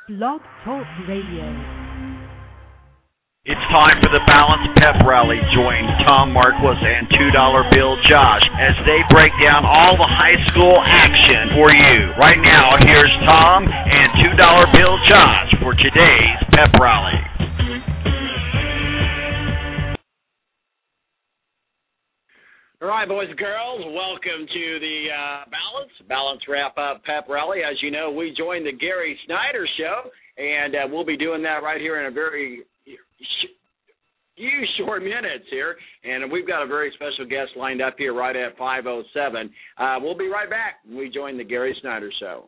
Blog Talk Radio. It's time for the Balance Pep Rally. Join Tom Marquis and $2 Bill Josh as they break down all the high school action for you. Right now, here's Tom and $2 Bill Josh for today's Pep Rally. All right, boys and girls, welcome to the Balance Wrap-Up Pep Rally. As you know, we joined the Gary Snyder Show, and we'll be doing that right here in a very few short minutes here. And we've got a very special guest lined up here right at 5:07. We'll be right back when we join the Gary Snyder Show.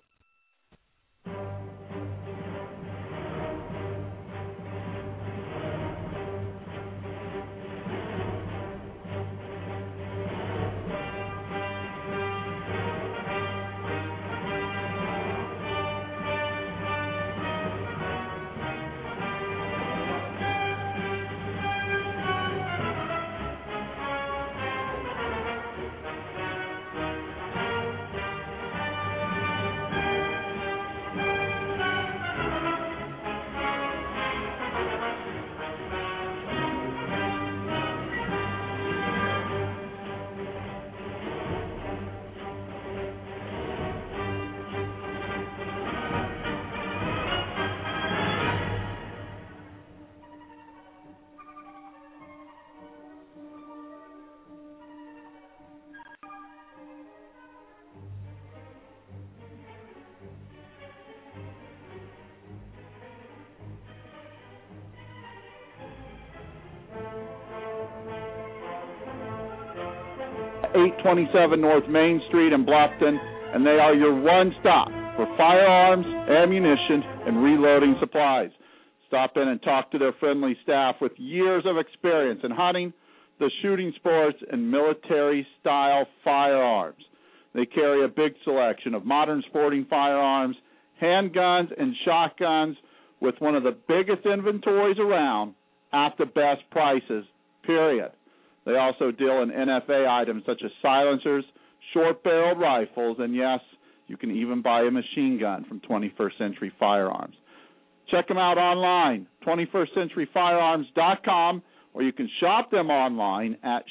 .827 North Main Street in Bluffton, and they are your one-stop for firearms, ammunition, and reloading supplies. Stop in and talk to their friendly staff with years of experience in hunting, the shooting sports, and military-style firearms. They carry a big selection of modern sporting firearms, handguns, and shotguns with one of the biggest inventories around at the best prices, period. They also deal in NFA items such as silencers, short-barreled rifles, and yes, you can even buy a machine gun from 21st Century Firearms. Check them out online, 21stcenturyfirearms.com, or you can shop them online at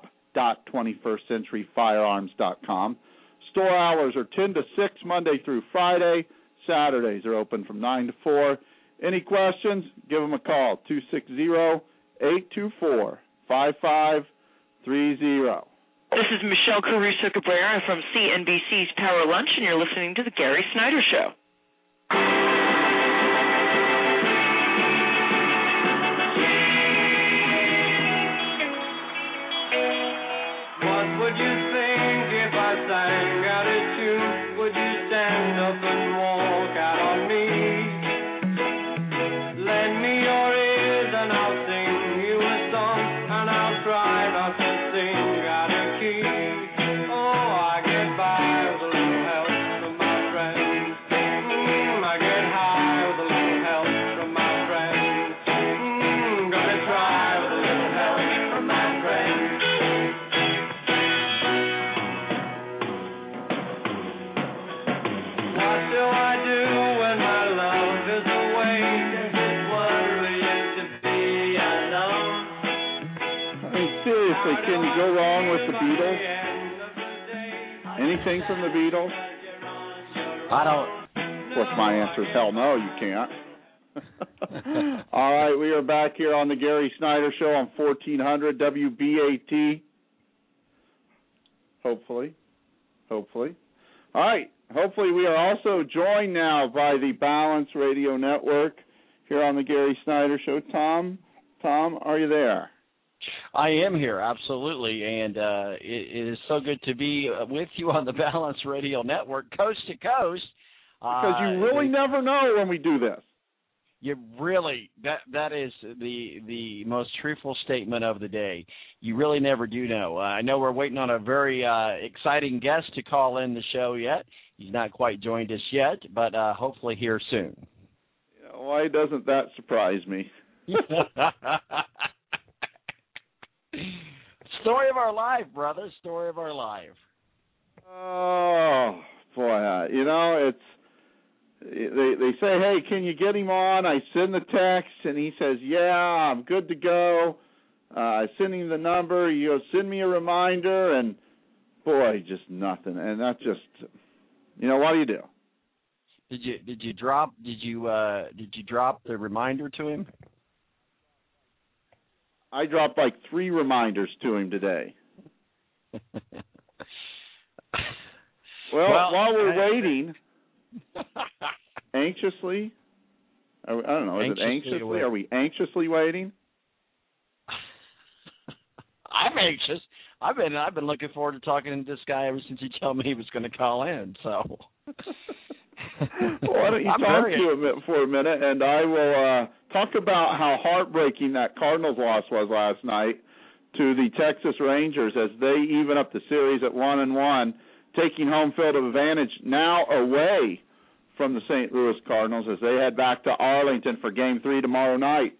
shop.21stcenturyfirearms.com. Store hours are 10 to 6 Monday through Friday. Saturdays are open from 9 to 4. Any questions? Give them a call, 260-824-5530. This is Michelle Caruso Cabrera from CNBC's Power Lunch, and you're listening to The Gary Snyder Show. What would you think if I sang out a tune? Would you stand up and walk out on me? Lend me your ears and I'll sing you a song, and I'll try not to sing out of key. Oh, I get by with a little help from my friends. I get high with a little help from my friends. Gonna try with a little help from my friends. What do I do when my love is away? This world used to be alone. I mean, seriously, can you go wrong with the Beatles? Anything from the Beatles? I don't. Of course, my answer is hell no, you can't. All right, we are back here on the Gary Snyder Show on 1400 WBAT. Hopefully. All right, hopefully we are also joined now by the Balance Radio Network here on the Gary Snyder Show. Tom, are you there? I am here, absolutely, and it is so good to be with you on the Balance Radio Network, coast to coast. Because you really never know when we do this. You really, that is the most truthful statement of the day. You really never do know. I know we're waiting on a very exciting guest to call in the show yet. He's not quite joined us yet, but hopefully here soon. Why doesn't that surprise me? Story of our life, brother. Story of our life. Oh, boy. they say, hey, can you get him on? I send the text, and he says, yeah, I'm good to go. I send him the number. He goes, send me a reminder, and boy, just nothing. And that just, what do you do? Did you drop the reminder to him? I dropped like 3 reminders to him today. Well, while we're waiting, anxiously, I don't know, is it anxiously? Are we anxiously waiting? I'm anxious. I've been looking forward to talking to this guy ever since he told me he was going to call in. So, why don't you talk to him for a minute, and I will talk about how heartbreaking that Cardinals loss was last night to the Texas Rangers as they even up the series at 1-1, taking home field advantage now away from the St. Louis Cardinals as they head back to Arlington for Game 3 tomorrow night.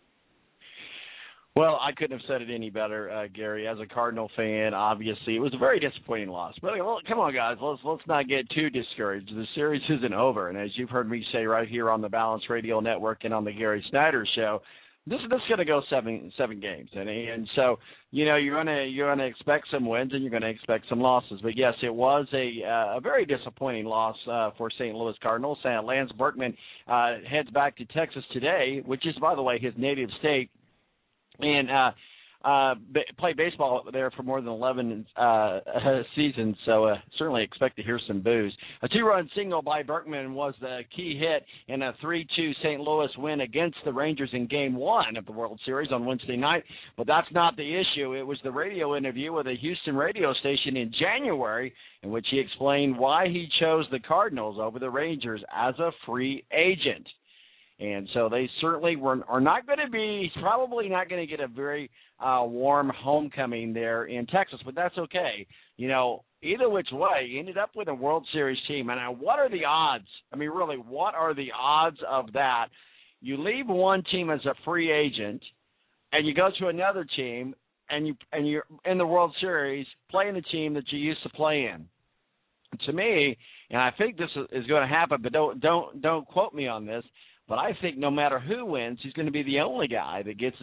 Well, I couldn't have said it any better, Gary. As a Cardinal fan, obviously, it was a very disappointing loss. But come on, guys, let's not get too discouraged. The series isn't over, and as you've heard me say right here on the Balance Radio Network and on the Gary Snyder Show, this is going to go seven games, and so you're gonna expect some wins and you're going to expect some losses. But yes, it was a very disappointing loss for St. Louis Cardinals. Lance Berkman heads back to Texas today, which is, by the way, his native state. And played baseball there for more than 11 seasons, so certainly expect to hear some boos. A 2-run single by Berkman was the key hit in a 3-2 St. Louis win against the Rangers in Game 1 of the World Series on Wednesday night. But that's not the issue. It was the radio interview with a Houston radio station in January in which he explained why he chose the Cardinals over the Rangers as a free agent. And so they certainly are not going to be, probably not going to get a very warm homecoming there in Texas, but that's okay. Either which way, you ended up with a World Series team. And what are the odds? I mean, really, what are the odds of that? You leave one team as a free agent, and you go to another team, and you're in the World Series playing the team that you used to play in. To me, and I think this is going to happen, but don't quote me on this. But I think no matter who wins, he's going to be the only guy that gets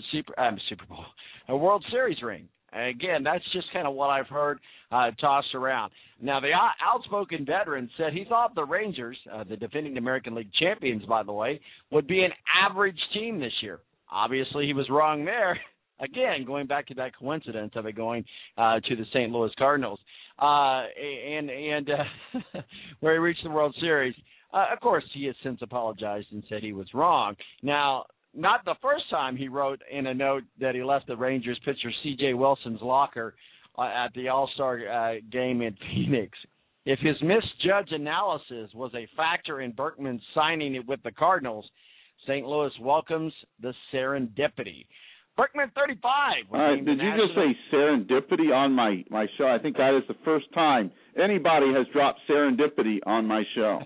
a World Series ring. And again, that's just kind of what I've heard tossed around. Now, the outspoken veteran said he thought the Rangers, the defending American League champions, by the way, would be an average team this year. Obviously, he was wrong there. Again, going back to that coincidence of it going to the St. Louis Cardinals, and where he reached the World Series. Of course, he has since apologized and said he was wrong. Now, not the first time he wrote in a note that he left the Rangers pitcher C.J. Wilson's locker at the All-Star game in Phoenix. If his misjudged analysis was a factor in Berkman signing it with the Cardinals, St. Louis welcomes the serendipity. Berkman, 35. All right, did you just say serendipity on my show? I think that is the first time anybody has dropped serendipity on my show.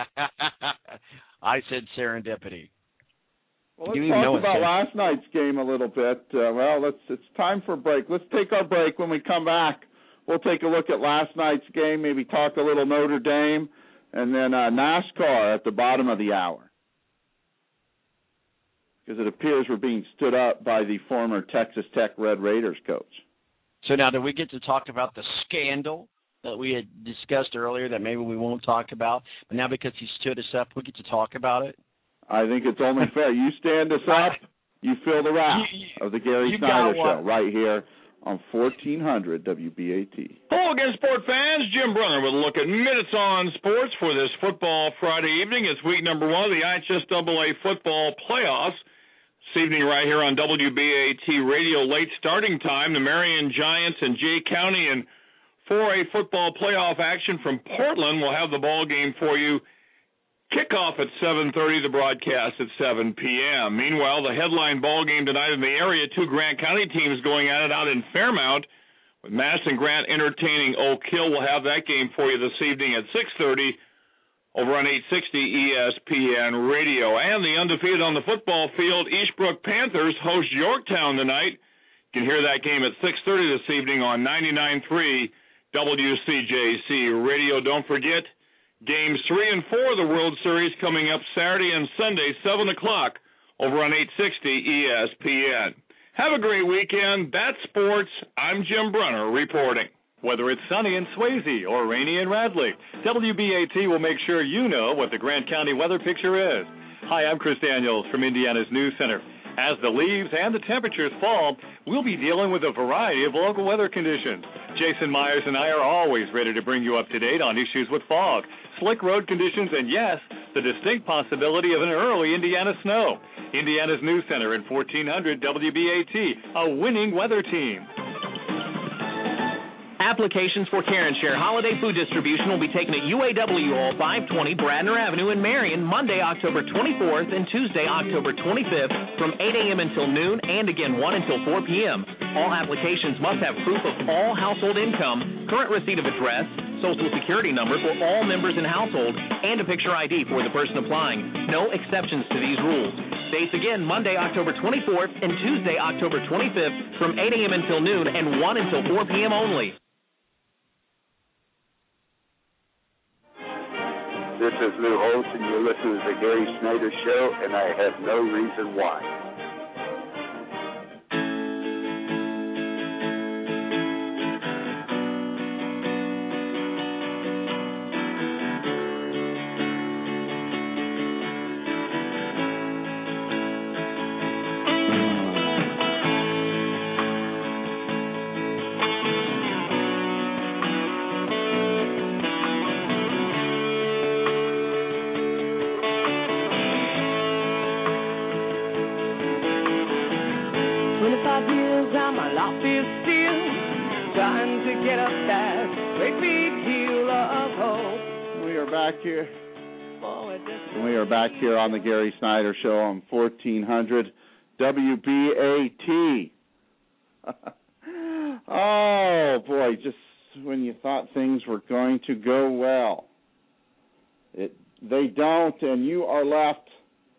I said serendipity. Well, let's talk about last night's game a little bit. It's time for a break. Let's take our break. When we come back, we'll take a look at last night's game, maybe talk a little Notre Dame, and then NASCAR at the bottom of the hour. Because it appears we're being stood up by the former Texas Tech Red Raiders coach. So now, do we get to talk about the scandal that we had discussed earlier that maybe we won't talk about? But now because he stood us up, we get to talk about it? I think it's only fair. You stand us up, you feel the wrath of the Gary Snyder Show right here on 1400 WBAT. Hello again, sport fans. Jim Brunner with a look at Minutes on Sports for this football Friday evening. It's week number 1 of the IHSAA football playoffs. This evening right here on WBAT Radio, late starting time, the Marion Giants and Jay County in 4A football playoff action from Portland. We'll have the ball game for you. Kickoff at 7:30, the broadcast at 7 p.m. Meanwhile, the headline ball game tonight in the area, 2 Grant County teams going at it out in Fairmount, with Madison Grant entertaining Oak Hill. We'll have that game for you this evening at 6:30. Over on 860 ESPN Radio. And the undefeated on the football field, Eastbrook Panthers host Yorktown tonight. You can hear that game at 6:30 this evening on 99.3 WCJC Radio. Don't forget, Games 3 and 4 of the World Series coming up Saturday and Sunday, 7 o'clock, over on 860 ESPN. Have a great weekend. That's sports. I'm Jim Brunner reporting. Whether it's sunny in Swayze or rainy in Radley, WBAT will make sure you know what the Grant County weather picture is. Hi, I'm Chris Daniels from Indiana's News Center. As the leaves and the temperatures fall, we'll be dealing with a variety of local weather conditions. Jason Myers and I are always ready to bring you up to date on issues with fog, slick road conditions, and yes, the distinct possibility of an early Indiana snow. Indiana's News Center in 1400 WBAT, a winning weather team. Applications for Care & Share holiday food distribution will be taken at UAW Hall 520 Bradner Avenue in Marion, Monday, October 24th and Tuesday, October 25th from 8 a.m. until noon and again 1 until 4 p.m. All applications must have proof of all household income, current receipt of address, Social Security number for all members in household, and a picture ID for the person applying. No exceptions to these rules. Dates again, Monday, October 24th and Tuesday, October 25th from 8 a.m. until noon and 1 until 4 p.m. only. This is Lou Holtz, and you're listening to the Gary Snyder Show, and I have no reason why. We are back here on the Gary Snyder Show on 1400 WBAT. Oh, boy, just when you thought things were going to go well, they don't, and you are left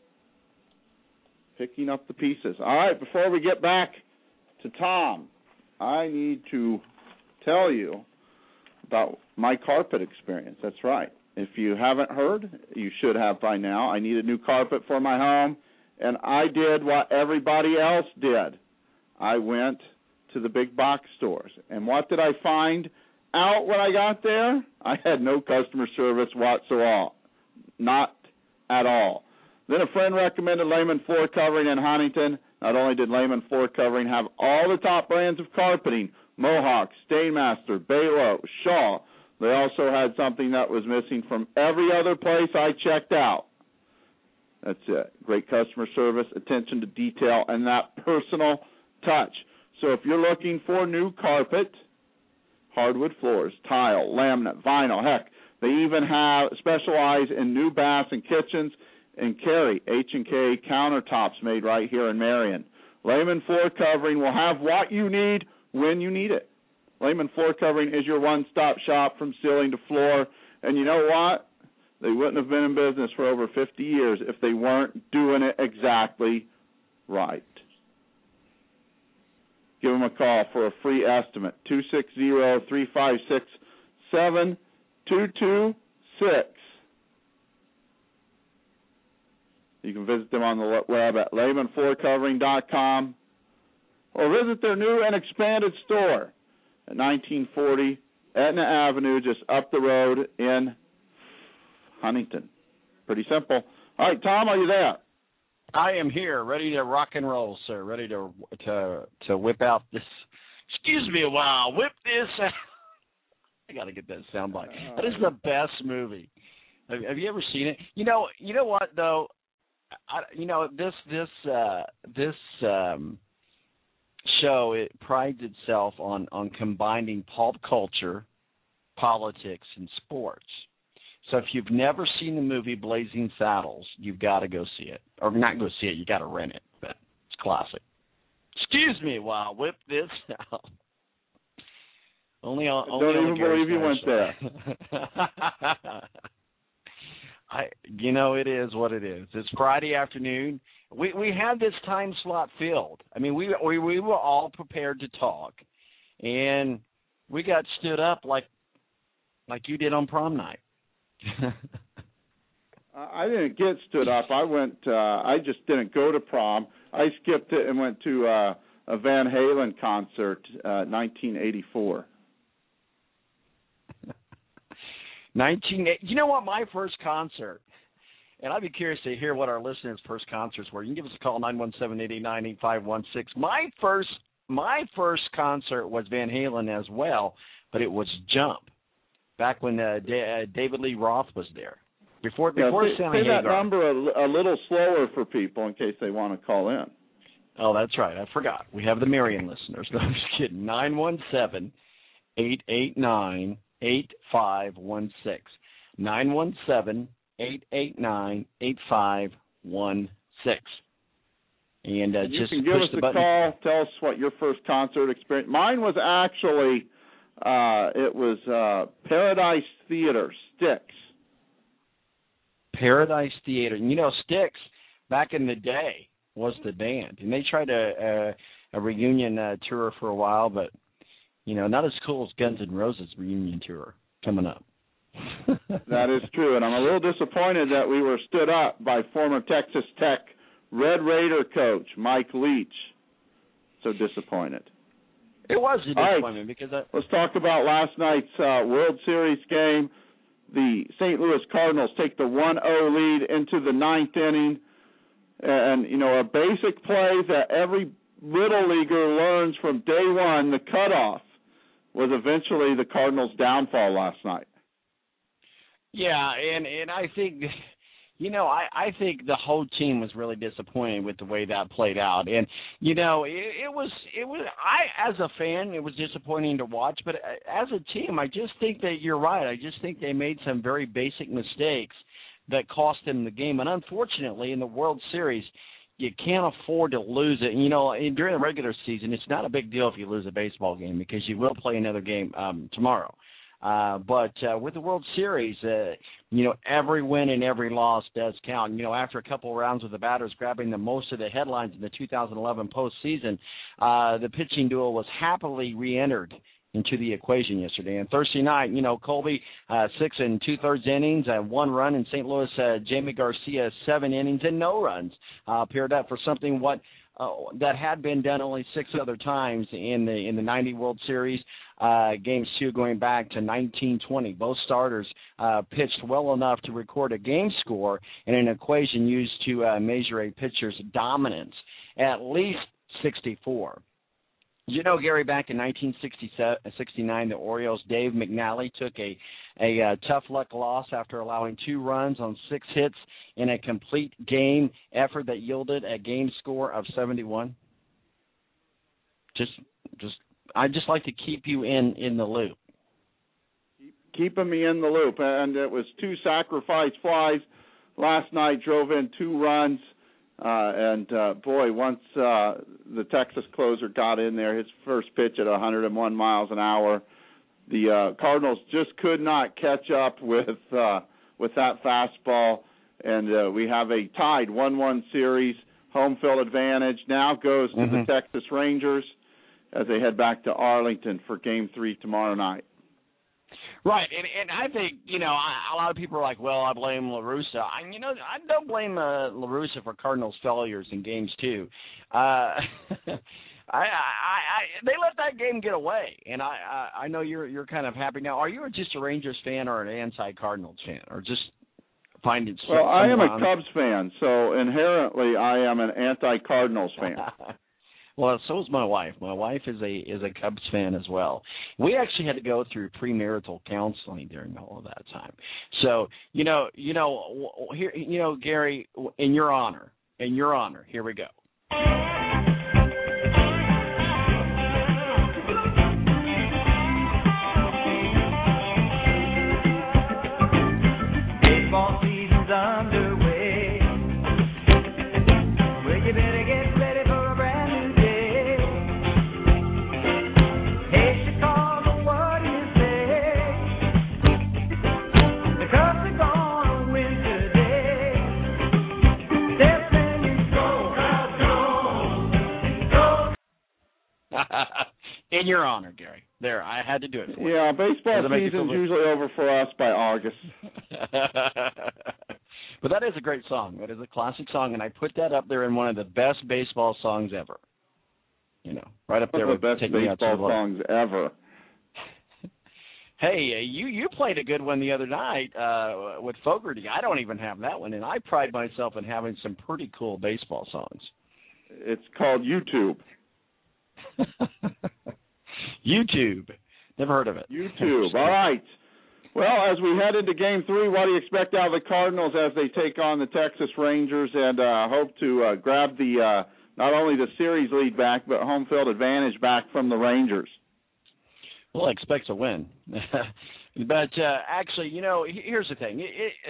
picking up the pieces. All right, before we get back to Tom, I need to tell you about my carpet experience. That's right. If you haven't heard, you should have by now. I need a new carpet for my home, and I did what everybody else did. I went to the big box stores, and what did I find out when I got there? I had no customer service whatsoever, not at all. Then a friend recommended Lehman Floor Covering in Huntington. Not only did Lehman Floor Covering have all the top brands of carpeting, Mohawk, Stainmaster, Balo, Shaw, they also had something that was missing from every other place I checked out. That's it. Great customer service, attention to detail, and that personal touch. So if you're looking for new carpet, hardwood floors, tile, laminate, vinyl, heck, they even specialize in new baths and kitchens and carry H&K countertops made right here in Marion. Lehman Floor Covering will have what you need when you need it. Lehman Floor Covering is your one-stop shop from ceiling to floor. And you know what? They wouldn't have been in business for over 50 years if they weren't doing it exactly right. Give them a call for a free estimate, 260-356-7226. You can visit them on the web at LehmanFloorCovering.com or visit their new and expanded store at 1940 Etna Avenue, just up the road in Huntington. Pretty simple. All right, Tom, are you there? I am here, ready to rock and roll, sir. Ready to whip out this. Excuse me a while. Whip this. I got to get that soundbite. That is the best movie. Have you ever seen it? You know what though. This show, it prides itself on combining pulp culture, politics, and sports. So if you've never seen the movie Blazing Saddles, you've got to go see it. Or not go see it, you got to rent it, but it's classic. Excuse me while I whip this out. Don't even believe you went there. It is what it is. It's Friday afternoon. We had this time slot filled. I mean, we were all prepared to talk, and we got stood up like you did on prom night. I didn't get stood up. I just didn't go to prom. I skipped it and went to a Van Halen concert, 1984. You know what? My first concert, and I'd be curious to hear what our listeners' first concerts were. You can give us a call, 917-889-8516. My first concert was Van Halen as well, but it was Jump, back when David Lee Roth was there. Before Sammy Hagar. Say that number a little slower for people in case they want to call in. Oh, that's right. I forgot. We have the Marion listeners. No, I'm just kidding. 917-889-8516. 917-889-8516. And you just can give us a call. Tell us what your first concert experience. Mine was actually it was Paradise Theater, Styx. Paradise Theater. And, Styx, back in the day, was the band. And they tried a reunion tour for a while, but, not as cool as Guns N' Roses reunion tour coming up. That is true. And I'm a little disappointed that we were stood up by former Texas Tech Red Raider coach Mike Leach. So disappointed. It was a disappointment because let's talk about last night's World Series game. The St. Louis Cardinals take the 1-0 lead into the ninth inning. And, a basic play that every Little Leaguer learns from day one, the cutoff, was eventually the Cardinals' downfall last night. Yeah, and I think, I think the whole team was really disappointed with the way that played out. And, it was as a fan, it was disappointing to watch. But as a team, I just think that you're right. I just think they made some very basic mistakes that cost them the game. And unfortunately, in the World Series, you can't afford to lose it. And, during the regular season, it's not a big deal if you lose a baseball game because you will play another game tomorrow. But with the World Series, every win and every loss does count. After a couple of rounds with the batters grabbing the most of the headlines in the 2011 postseason, the pitching duel was happily re-entered into the equation yesterday. And Thursday night, Colby, 6 2/3 innings, 1 run. In St. Louis, Jamie Garcia, 7 innings and no runs. Paired up for something that had been done only 6 other times in the 90 World Series. Games 2 going back to 1920. Both starters pitched well enough to record a game score in an equation used to measure a pitcher's dominance, at least 64. Gary, back in 1969, the Orioles' Dave McNally took a tough luck loss after allowing 2 runs on 6 hits in a complete game effort that yielded a game score of 71. I'd just like to keep you in the loop. Keeping me in the loop. And it was 2 sacrifice flies last night, drove in 2 runs. Once the Texas closer got in there, his first pitch at 101 miles an hour, the Cardinals just could not catch up with that fastball. And we have a tied 1-1 series. Home field advantage now goes to the Texas Rangers as they head back to Arlington for Game 3 tomorrow night. Right, and I think, a lot of people are like, well, I blame La Russa. I don't blame La Russa for Cardinals' failures in Games 2. They let that game get away, and I know you're kind of happy now. Are you just a Rangers fan or an anti-Cardinals fan, or just find it? Well, I am a Cubs fan, so inherently I am an anti-Cardinals fan. Well, so is my wife. My wife is a Cubs fan as well. We actually had to go through premarital counseling during all of that time. So, here, Gary, in your honor, here we go. Baseball season's underway. Well, you better get ready for a brand new day. Hey, Chicago, what do you say? The Cubs are gonna win today. They're singing, go, Cubs, go, go. In your honor, Gary. There, I had to do it for you. Yeah, baseball season's usually over for us by August. But that is a great song. That is a classic song, and I put that up there in one of the best baseball songs ever. Right up there with the best baseball songs ever. Hey, you played a good one the other night with Fogarty. I don't even have that one, and I pride myself in having some pretty cool baseball songs. It's called YouTube. YouTube. Never heard of it. YouTube. All right. Well, as we head into Game 3, what do you expect out of the Cardinals as they take on the Texas Rangers and hope to grab the not only the series lead back, but home field advantage back from the Rangers? Well, I expect to win. But actually, here's the thing.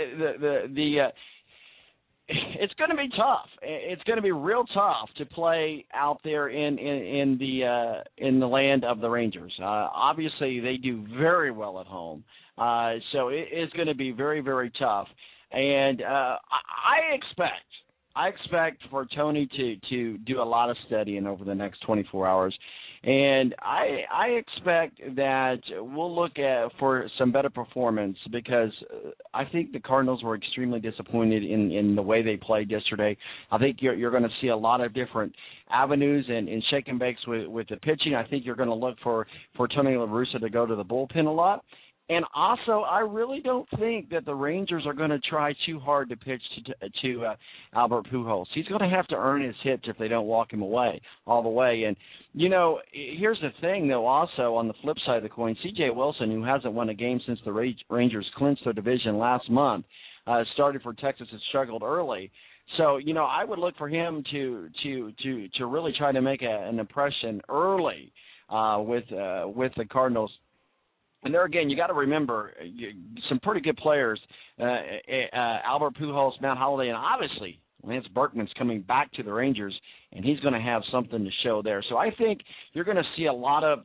It's going to be tough. It's going to be real tough to play out there in the land of the Rangers. Obviously, they do very well at home, so it is going to be very, very tough. And I expect for Tony to do a lot of studying over the next 24 hours. And I expect that we'll look for some better performance because I think the Cardinals were extremely disappointed in the way they played yesterday. I think you're going to see a lot of different avenues and shake and bakes with the pitching. I think you're going to look for Tony La Russa to go to the bullpen a lot. And also, I really don't think that the Rangers are going to try too hard to pitch to Albert Pujols. He's going to have to earn his hits if they don't walk him away all the way. And, here's the thing, though, also on the flip side of the coin, C.J. Wilson, who hasn't won a game since the Rangers clinched their division last month, started for Texas and struggled early. So, I would look for him to really try to make an impression early with the Cardinals. And there again, you got to remember some pretty good players, Albert Pujols, Matt Holliday, and obviously Lance Berkman's coming back to the Rangers, and he's going to have something to show there. So I think you're going to see a lot of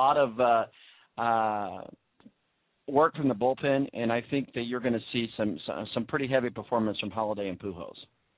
work from the bullpen, and I think that you're going to see some pretty heavy performance from Holliday and Pujols.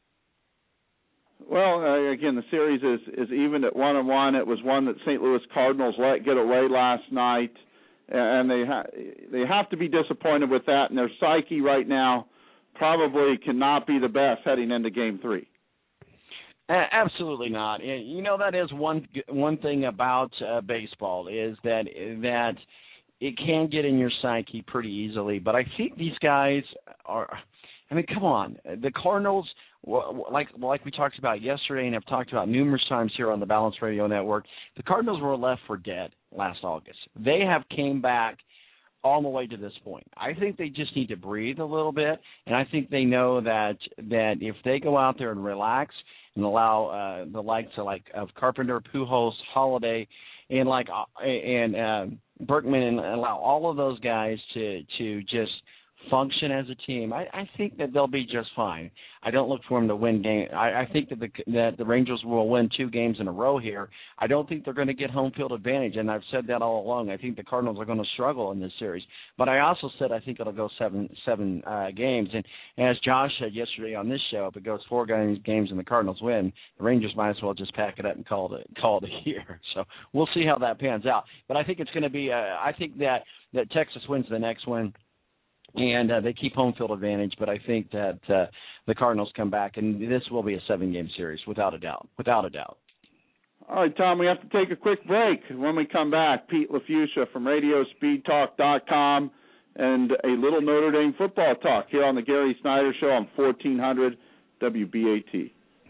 Well, again, the series is even at 1-1. It was one that St. Louis Cardinals let get away last night. And they have to be disappointed with that, and their psyche right now probably cannot be the best heading into Game 3. Absolutely not. That is one thing about baseball is that it can get in your psyche pretty easily. But I think these guys are. I mean, come on, the Cardinals. Like we talked about yesterday and have talked about numerous times here on the Balance Radio Network, the Cardinals were left for dead last August. They have came back all the way to this point. I think they just need to breathe a little bit, and I think they know that if they go out there and relax and allow the likes of Carpenter, Pujols, Holliday, and Berkman, and allow all of those guys to just function as a team, I think that they'll be just fine. I don't look for them to win game. I think that the Rangers will win 2 games in a row here. I don't think they're going to get home field advantage, and I've said that all along. I think the Cardinals are going to struggle in this series. But I also said I think it'll go seven games. And as Josh said yesterday on this show, if it goes 4 games and the Cardinals win, the Rangers might as well just pack it up and call it a year. So we'll see how that pans out. But I think it's going to be I think that Texas wins the next one. And they keep home field advantage, but I think that the Cardinals come back, and this will be a 7-game series, without a doubt. All right, Tom, we have to take a quick break. When we come back, Pete LaFusia from RadioSpeedTalk.com and a little Notre Dame football talk here on the Gary Snyder Show on 1400 WBAT.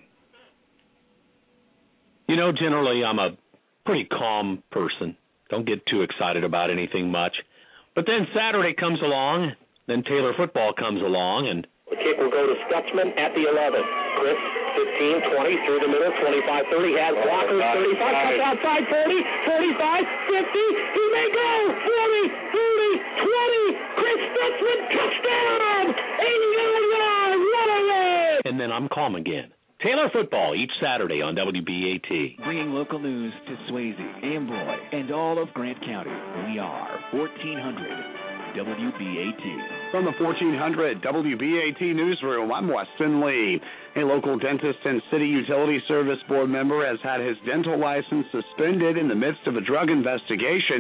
Generally I'm a pretty calm person. Don't get too excited about anything much. But then Saturday comes along. Then Taylor football comes along, and the kick will go to Stutzman at the 11. Chris, 15, 20, through the middle, 25, 30, has blockers, 35, cuts outside, 40, 45, 50, he may go, 40, 30, 20, Chris Stutzman, touchdown, 89 yards, what a win! And then I'm calm again. Taylor football each Saturday on WBAT. Bringing local news to Swayze, Amboy, and all of Grant County. We are 1400 WBAT. From the 1400 WBAT newsroom, I'm Weston Lee. A local dentist and City Utility Service Board member has had his dental license suspended in the midst of a drug investigation.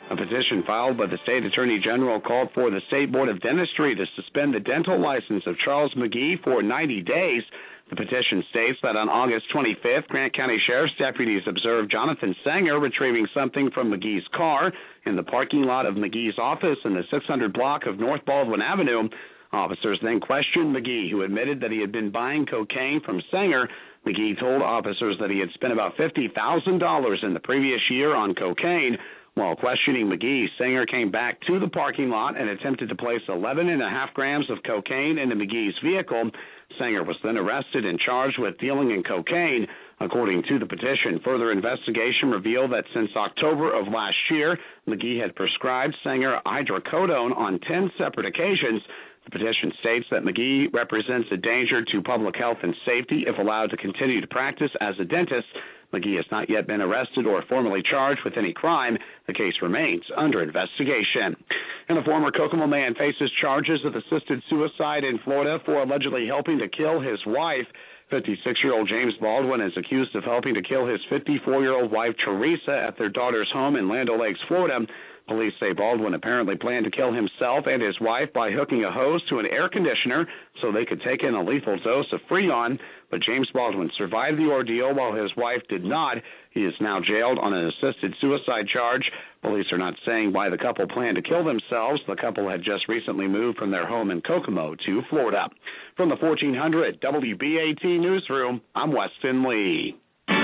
A petition filed by the state attorney general called for the State Board of Dentistry to suspend the dental license of Charles McGee for 90 days. The petition states that on August 25th, Grant County Sheriff's deputies observed Jonathan Sanger retrieving something from McGee's car in the parking lot of McGee's office in the 600 block of North Baldwin Avenue. Officers then questioned McGee, who admitted that he had been buying cocaine from Sanger. McGee told officers that he had spent about $50,000 in the previous year on cocaine. While questioning McGee, Sanger came back to the parking lot and attempted to place 11.5 grams of cocaine into McGee's vehicle. Sanger was then arrested and charged with dealing in cocaine. According to the petition, further investigation revealed that since October of last year, McGee had prescribed Sanger hydrocodone on 10 separate occasions. The petition states that McGee represents a danger to public health and safety if allowed to continue to practice as a dentist. McGee has not yet been arrested or formally charged with any crime. The case remains under investigation. And a former Kokomo man faces charges of assisted suicide in Florida for allegedly helping to kill his wife. 56-year-old James Baldwin is accused of helping to kill his 54-year-old wife, Teresa, at their daughter's home in Land O'Lakes, Florida. Police say Baldwin apparently planned to kill himself and his wife by hooking a hose to an air conditioner so they could take in a lethal dose of Freon. But James Baldwin survived the ordeal while his wife did not. He is now jailed on an assisted suicide charge. Police are not saying why the couple planned to kill themselves. The couple had just recently moved from their home in Kokomo to Florida. From the 1400 WBAT Newsroom, I'm Weston Lee.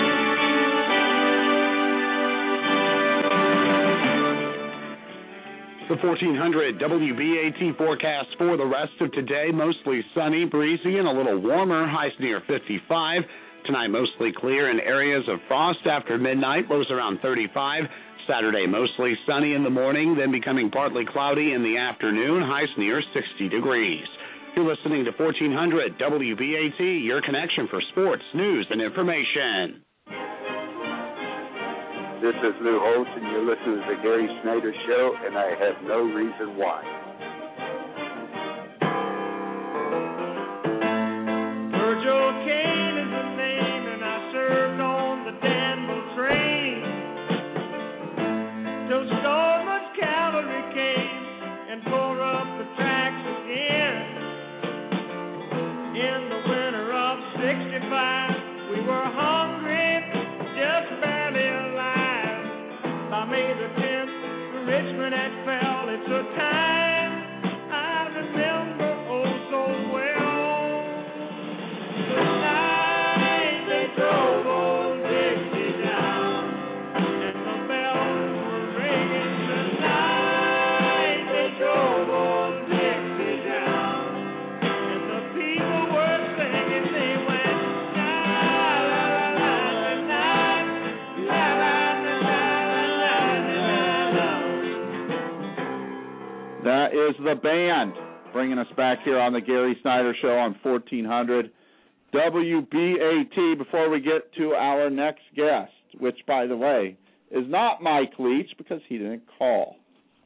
The 1400 WBAT forecast for the rest of today, mostly sunny, breezy, and a little warmer, highs near 55. Tonight, mostly clear in areas of frost after midnight, lows around 35. Saturday, mostly sunny in the morning, then becoming partly cloudy in the afternoon, highs near 60 degrees. You're listening to 1400 WBAT, your connection for sports, news, and information. This is Lou Holtz, and you're listening to the Gary Snyder Show, and I have no reason why. Virgil Kane is the name, and I served on the Danville train till so much cavalry came and tore up the tracks again. In the winter of '65, we were hungry, just barely alive. By May the 10th, Richmond had fell. It's a time I remember oh so well. The night they drove old Dixie down, and the bells were ringing. The night they drove old Dixie down, and the people were singing. They went la la la la la la la. That is the band bringing us back here on the Gary Snyder Show on 1400 WBAT. Before we get to our next guest, which, by the way, is not Mike Leach because he didn't call.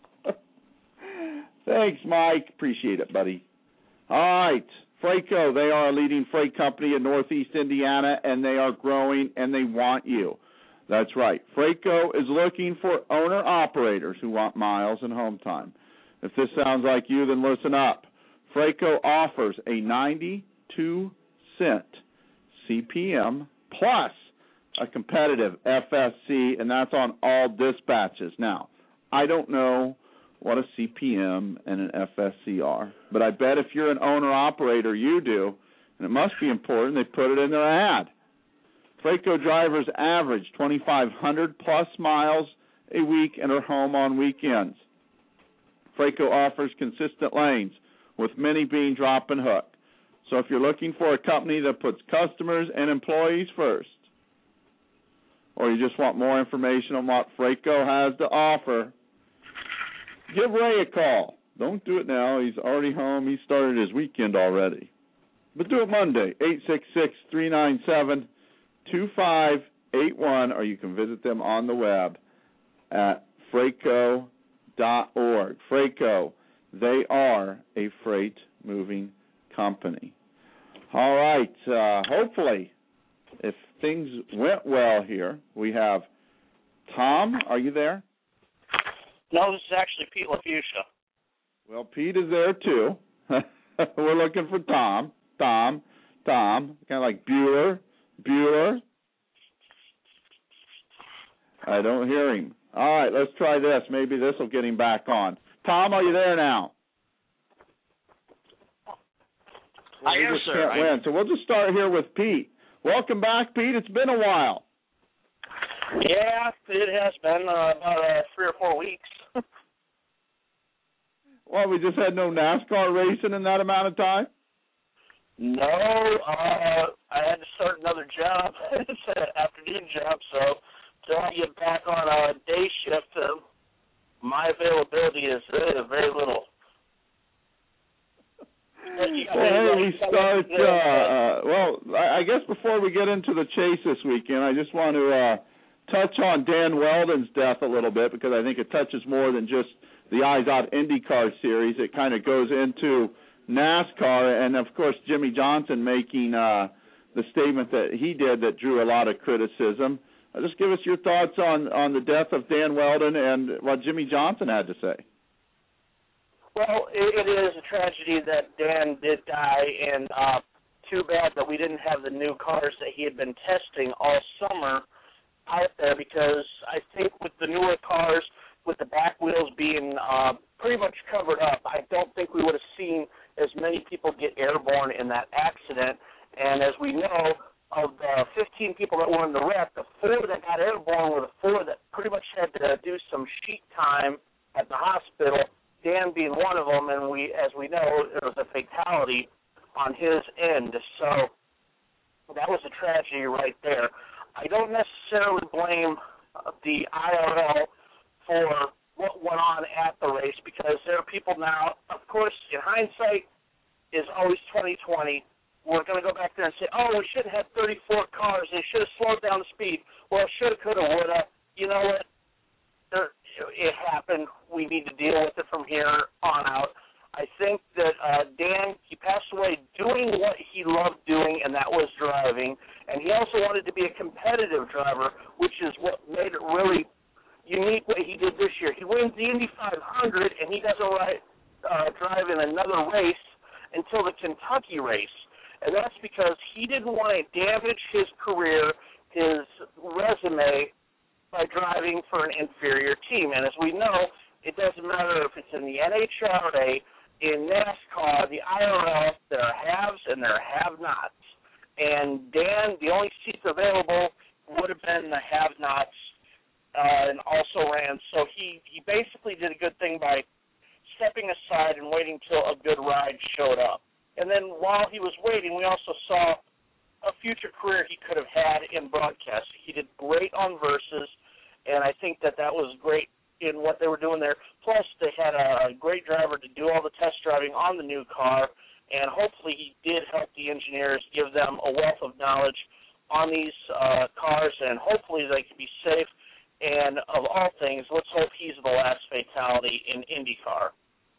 Thanks, Mike. Appreciate it, buddy. All right. Freightco, they are a leading freight company in Northeast Indiana, and they are growing, and they want you. That's right. Freightco is looking for owner-operators who want miles and home time. If this sounds like you, then listen up. Freightco offers a 92-cent CPM plus a competitive FSC, and that's on all dispatches. Now, I don't know what a CPM and an FSC are, but I bet if you're an owner-operator, you do, and it must be important they put it in their ad. Freightco drivers average 2,500-plus miles a week and are home on weekends. Freightco offers consistent lanes, with many being drop and hook. So if you're looking for a company that puts customers and employees first, or you just want more information on what Freightco has to offer, give Ray a call. Don't do it now. He's already home. He started his weekend already. But do it Monday, 866-397-2581, or you can visit them on the web at Freightco.org. Freightco, they are a freight moving company. All right, hopefully, if things went well here, we have Tom. Are you there? No, this is actually Pete LaFuchsia. Well, Pete is there too. We're looking for Tom, kind of like Bueller. I don't hear him. All right, let's try this. Maybe this will get him back on. Tom, are you there now? I am, sir. Can't win. So we'll just start here with Pete. Welcome back, Pete. It's been a while. Yeah, it has been about 3 or 4 weeks. Well, we just had no NASCAR racing in that amount of time? No, I had to start another job. It's an afternoon job, so until I get back on a day shift, my availability is very little. We start, I guess before we get into the chase this weekend, I just want to touch on Dan Wheldon's death a little bit, because I think it touches more than just the Eyes Out IndyCar series. It kind of goes into NASCAR, and, of course, Jimmy Johnson making the statement that he did that drew a lot of criticism. Just give us your thoughts on the death of Dan Wheldon and what Jimmy Johnson had to say. Well, it is a tragedy that Dan did die, and too bad that we didn't have the new cars that he had been testing all summer out there, because I think with the newer cars, with the back wheels being pretty much covered up, I don't think we would have seen as many people get airborne in that accident. And as we know, of the 15 people that were in the wreck, the 4 that got airborne were the 4 that pretty much had to do some sheet time at the hospital, Dan being one of them, and as we know, it was a fatality on his end. So that was a tragedy right there. I don't necessarily blame the IRL for what went on at the race, because there are people now, of course, in hindsight, is always 20/20. We're going to go back there and say, oh, we should have 34 cars. They should have slowed down the speed. Well, shoulda, coulda, woulda. You know what? It happened. We need to deal with it from here on out. I think that Dan, he passed away doing what he loved doing, and that was driving. And he also wanted to be a competitive driver, which is what made it really unique what he did this year. He wins the Indy 500, and he doesn't drive in another race until the Kentucky race. And that's because he didn't want to damage his career, his resume, by driving for an inferior team. And as we know, it doesn't matter if it's in the NHRA, in NASCAR, the IRL, there are haves and there are have-nots. And Dan, the only seats available would have been the have-nots, and also ran. So he basically did a good thing by stepping aside and waiting till a good ride showed up. And then while he was waiting, we also saw a future career he could have had in broadcasting. He did great on Versus, and I think that was great in what they were doing there. Plus, they had a great driver to do all the test driving on the new car, and hopefully he did help the engineers, give them a wealth of knowledge on these cars, and hopefully they can be safe. And of all things, let's hope he's the last fatality in IndyCar.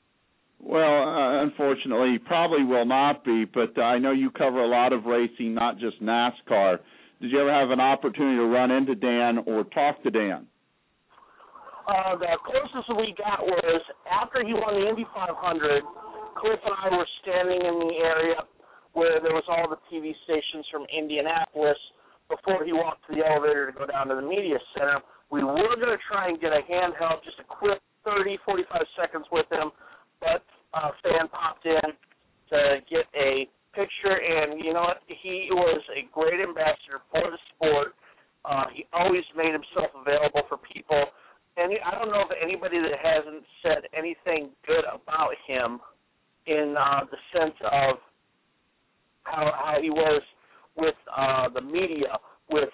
Well, unfortunately, he probably will not be, but I know you cover a lot of racing, not just NASCAR. Did you ever have an opportunity to run into Dan or talk to Dan? The closest we got was after he won the Indy 500, Cliff and I were standing in the area where there was all the TV stations from Indianapolis before he walked to the elevator to go down to the media center. We were going to try and get a handheld, just a quick 30, 45 seconds with him, but a fan popped in to get a picture, and you know what? He was a great ambassador for the sport. He always made himself available for people, and I don't know of anybody that hasn't said anything good about him in the sense of how he was with the media, with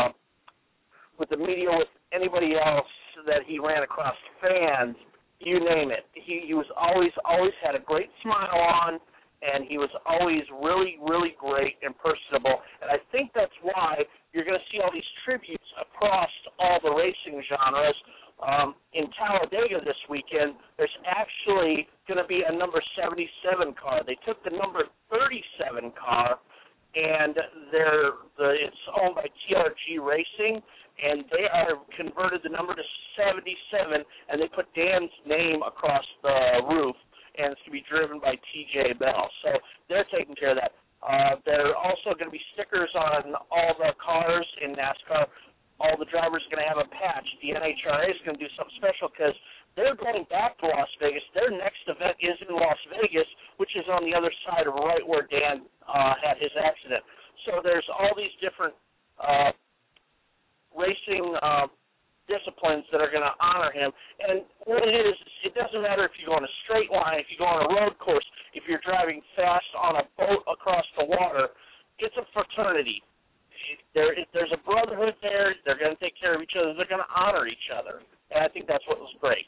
anybody else that he ran across, fans, you name it. He was always had a great smile on, and he was always really, really great and personable. And I think that's why you're going to see all these tributes across all the racing genres. In Talladega this weekend, there's actually going to be a number 77 car. They took the number 37 car, and it's owned by TRG Racing, and they are converted the number to 77, and they put Dan's name across the roof, and it's going to be driven by TJ Bell. So they're taking care of that. There are also going to be stickers on all the cars in NASCAR. All the drivers are going to have a patch. The NHRA is going to do something special because they're going back to Las Vegas. Their next event is in Las Vegas, which is on the other side of right where Dan had his accident. So there's all these different racing disciplines that are going to honor him. And what it is, it doesn't matter if you go on a straight line, if you go on a road course, if you're driving fast on a boat across the water. It's a fraternity. There's a brotherhood there. They're going to take care of each other. They're going to honor each other. And I think that's what was great.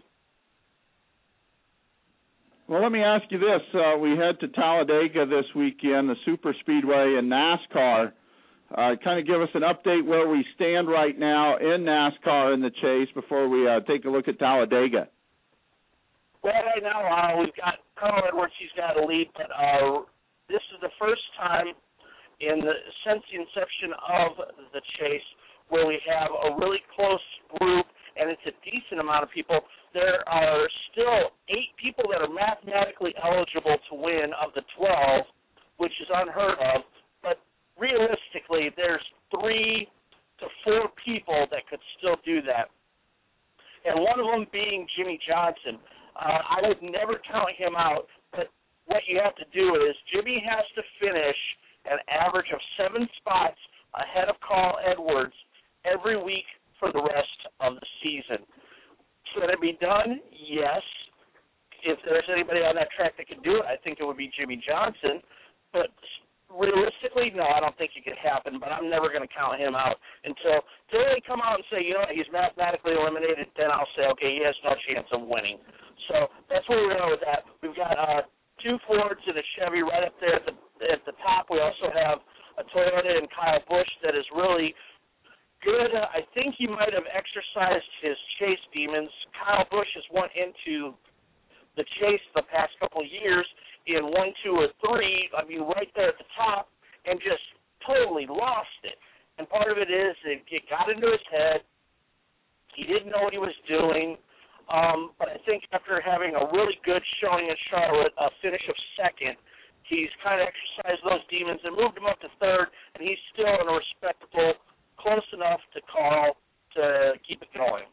Well, let me ask you this. We head to Talladega this weekend, the Super Speedway and NASCAR. Kind of give us an update where we stand right now in NASCAR in the chase before we take a look at Talladega. Well, right now we've got Carl Edwards. He's got a lead, but this is the first time since the inception of the chase where we have a really close group, and it's a decent amount of people. There are still 8 people that are mathematically eligible to win of the 12, which is unheard of, but realistically there's 3 to 4 people that could still do that, and one of them being Jimmie Johnson. I would never count him out, but what you have to do is Jimmy has to finish an average of 7 spots ahead of Carl Edwards every week for the rest of the season. Can it be done? Yes. If there's anybody on that track that can do it, I think it would be Jimmie Johnson. But realistically, no, I don't think it could happen, but I'm never going to count him out until they come out and say, he's mathematically eliminated, then I'll say, okay, he has no chance of winning. So that's where we're going with that. We've got 2 Fords and a Chevy right up there at the top. We also have a Toyota and Kyle Busch that is really good. I think he might have exercised his chase demons. Kyle Busch has went into the chase the past couple of years in 1, 2, or 3, right there at the top, and just totally lost it. And part of it is it got into his head. He didn't know what he was doing. But I think after having a really good showing in Charlotte, a finish of 2nd, he's kind of exercised those demons and moved him up to 3rd, and he's still in a respectable, close enough to Carl to keep it going.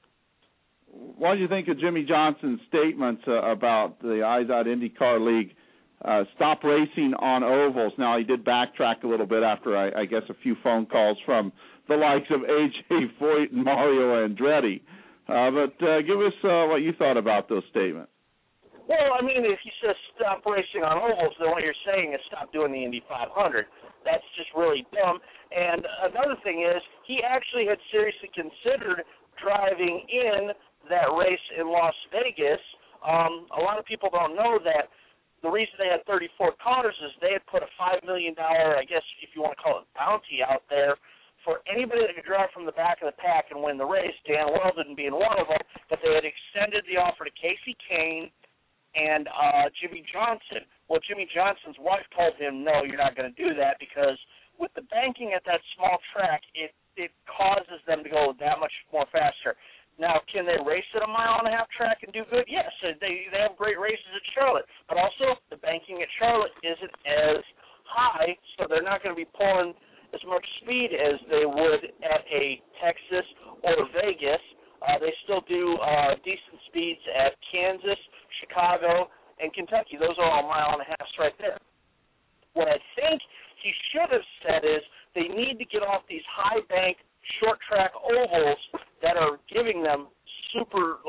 What do you think of Jimmie Johnson's statements about the IZOD IndyCar League stop racing on ovals? Now, he did backtrack a little bit after, I guess, a few phone calls from the likes of A.J. Foyt and Mario Andretti. But give us what you thought about those statements. Well, if he says stop racing on ovals, then what you're saying is stop doing the Indy 500. That's just really dumb. And another thing is he actually had seriously considered driving in that race in Las Vegas. A lot of people don't know that the reason they had 34 cars is they had put a $5 million, I guess if you want to call it, bounty out there for anybody that could drive from the back of the pack and win the race, Dan Weldon being one of them, but they had extended the offer to Casey Kane and Jimmie Johnson. Well, Jimmie Johnson's wife told him, no, you're not going to do that because with the banking at that small track, it causes them to go that much more faster. Now, can they race at a 1.5 mile track and do good? Yes, they have great races at Charlotte, but also the banking at Charlotte isn't as high, so they're not going to be pulling as much speed as they would at a Texas or Vegas. They still do decent speeds at Kansas, Chicago, and Kentucky. Those are all 1.5 miles right there. What I think he should have said is they need to get off these high bank, short track ovals that are giving them super,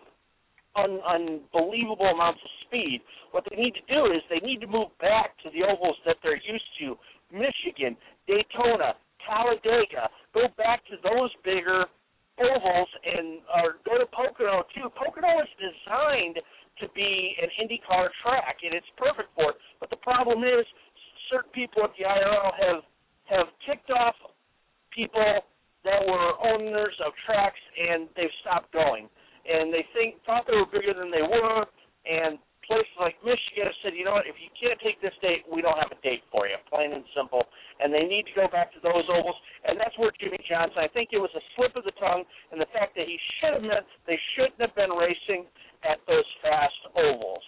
unbelievable amounts of speed. What they need to do is they need to move back to the ovals that they're used to. Michigan, Daytona, Talladega, go back to those bigger ovals and go to Pocono too. Pocono is designed to be an IndyCar track, and it's perfect for it. But the problem is certain people at the IRL have ticked off people that were owners of tracks, and they've stopped going. And they thought they were bigger than they were, and places like Michigan have said, you know what, if you can't take this date, we don't have a date for you, plain and simple. And they need to go back to those ovals, and that's where Jimmy Johnson, I think it was a slip of the tongue, and the fact that he should have meant they shouldn't have been racing at those fast ovals.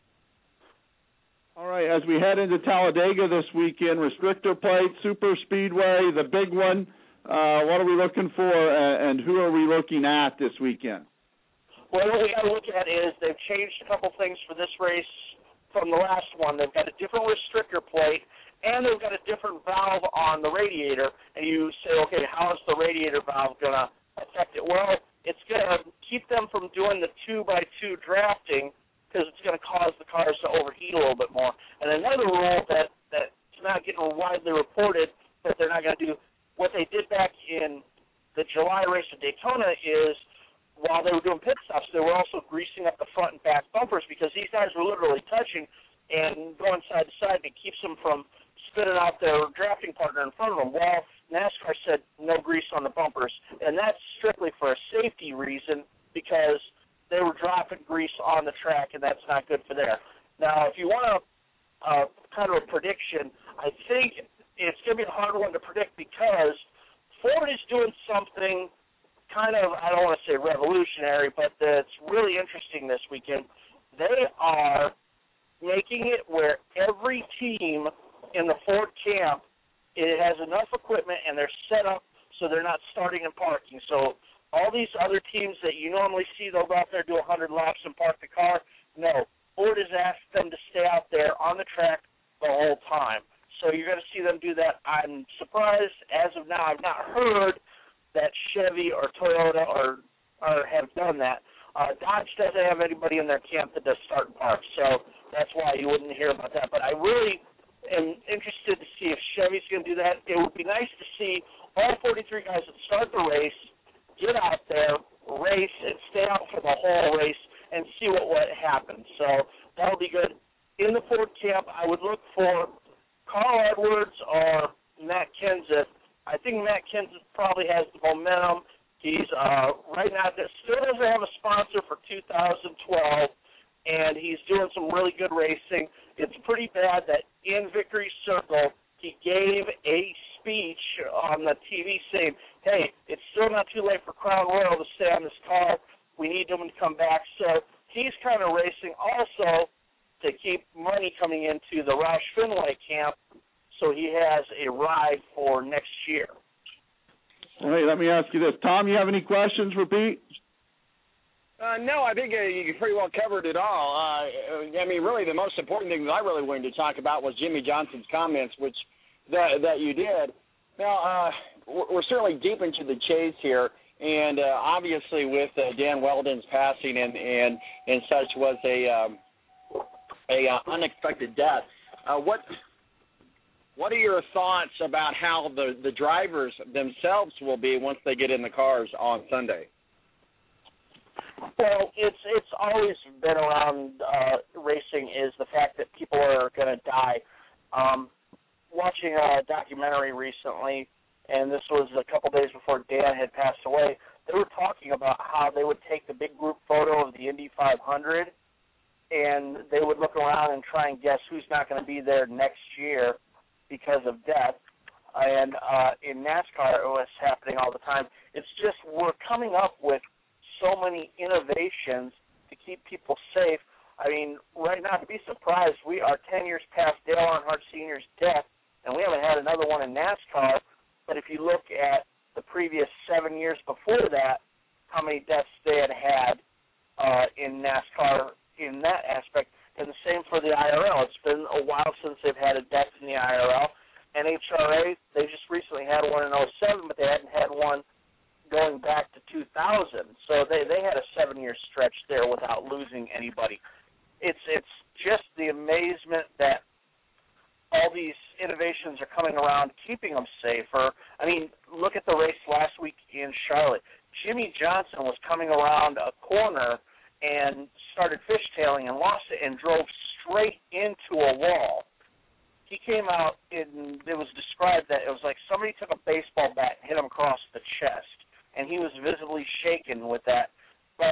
All right, as we head into Talladega this weekend, restrictor plate, super speedway, the big one, what are we looking for, and who are we looking at this weekend? Well, what we got to look at is they've changed a couple things for this race from the last one. They've got a different restrictor plate, and they've got a different valve on the radiator. And you say, okay, how is the radiator valve going to affect it? Well, it's going to keep them from doing the 2x2 drafting because it's going to cause the cars to overheat a little bit more. And another rule that's not getting widely reported that they're not going to do, what they did back in the July race at Daytona is, while they were doing pit stops, they were also greasing up the front and back bumpers because these guys were literally touching and going side to side, and it keeps them from spitting out their drafting partner in front of them. Well, NASCAR said no grease on the bumpers, and that's strictly for a safety reason because they were dropping grease on the track, and that's not good for there. Now, if you want kind of a prediction, I think it's going to be a hard one to predict because Ford is doing something kind of, I don't want to say revolutionary, but that's really interesting this weekend. They are making it where every team in the Ford camp, it has enough equipment and they're set up so they're not starting and parking. So all these other teams that you normally see, they'll go out there, do 100 laps and park the car. No, Ford has asked them to stay out there on the track the whole time. So you're going to see them do that. I'm surprised, as of now, I've not heard that Chevy or Toyota or have done that. Dodge doesn't have anybody in their camp that does start and park, so that's why you wouldn't hear about that. But I really am interested to see if Chevy's going to do that. It would be nice to see all 43 guys that start the race get out there, race, and stay out for the whole race and see what happens. So that'll be good. In the Ford camp, I would look for Carl Edwards or Matt Kenseth. I think Matt Kenseth probably has the momentum. He's right now still doesn't have a sponsor for 2012, and he's doing some really good racing. It's pretty bad that in Victory Circle he gave a speech on the TV saying, hey, it's still not too late for Crown Royal to stay on this car. We need them to come back. So he's kind of racing also to keep money coming into the Roush Fenway camp, so he has a ride for next year. All right, let me ask you this. Tom, you have any questions for Pete? No, I think you pretty well covered it all. I mean, really, the most important thing that I really wanted to talk about was Jimmy Johnson's comments, which that you did. Now, we're certainly deep into the chase here, and obviously with Dan Wheldon's passing and such was a unexpected death. What are your thoughts about how the drivers themselves will be once they get in the cars on Sunday? Well, it's always been around racing is the fact that people are going to die. Watching a documentary recently, and this was a couple days before Dan had passed away, they were talking about how they would take the big group photo of the Indy 500, and they would look around and try and guess who's not going to be there next year because of death. And in NASCAR, it was happening all the time. It's just we're coming up with so many innovations to keep people safe. I mean, right now, to be surprised, we are 10 years past Dale Earnhardt Sr.'s death, and we haven't had another one in NASCAR. But if you look at the previous 7 years before that, how many deaths they had in NASCAR in that aspect. And the same for the IRL. It's been a while since they've had a death in the IRL. NHRA, they just recently had one in 2007, but they hadn't had one going back to 2000. So they had a 7-year stretch there without losing anybody. It's just the amazement that all these innovations are coming around, keeping them safer. I mean, look at the race last week in Charlotte. Jimmy Johnson was coming around a corner and started fishtailing and lost it and drove straight into a wall. He came out, and it was described that it was like somebody took a baseball bat and hit him across the chest, and he was visibly shaken with that. But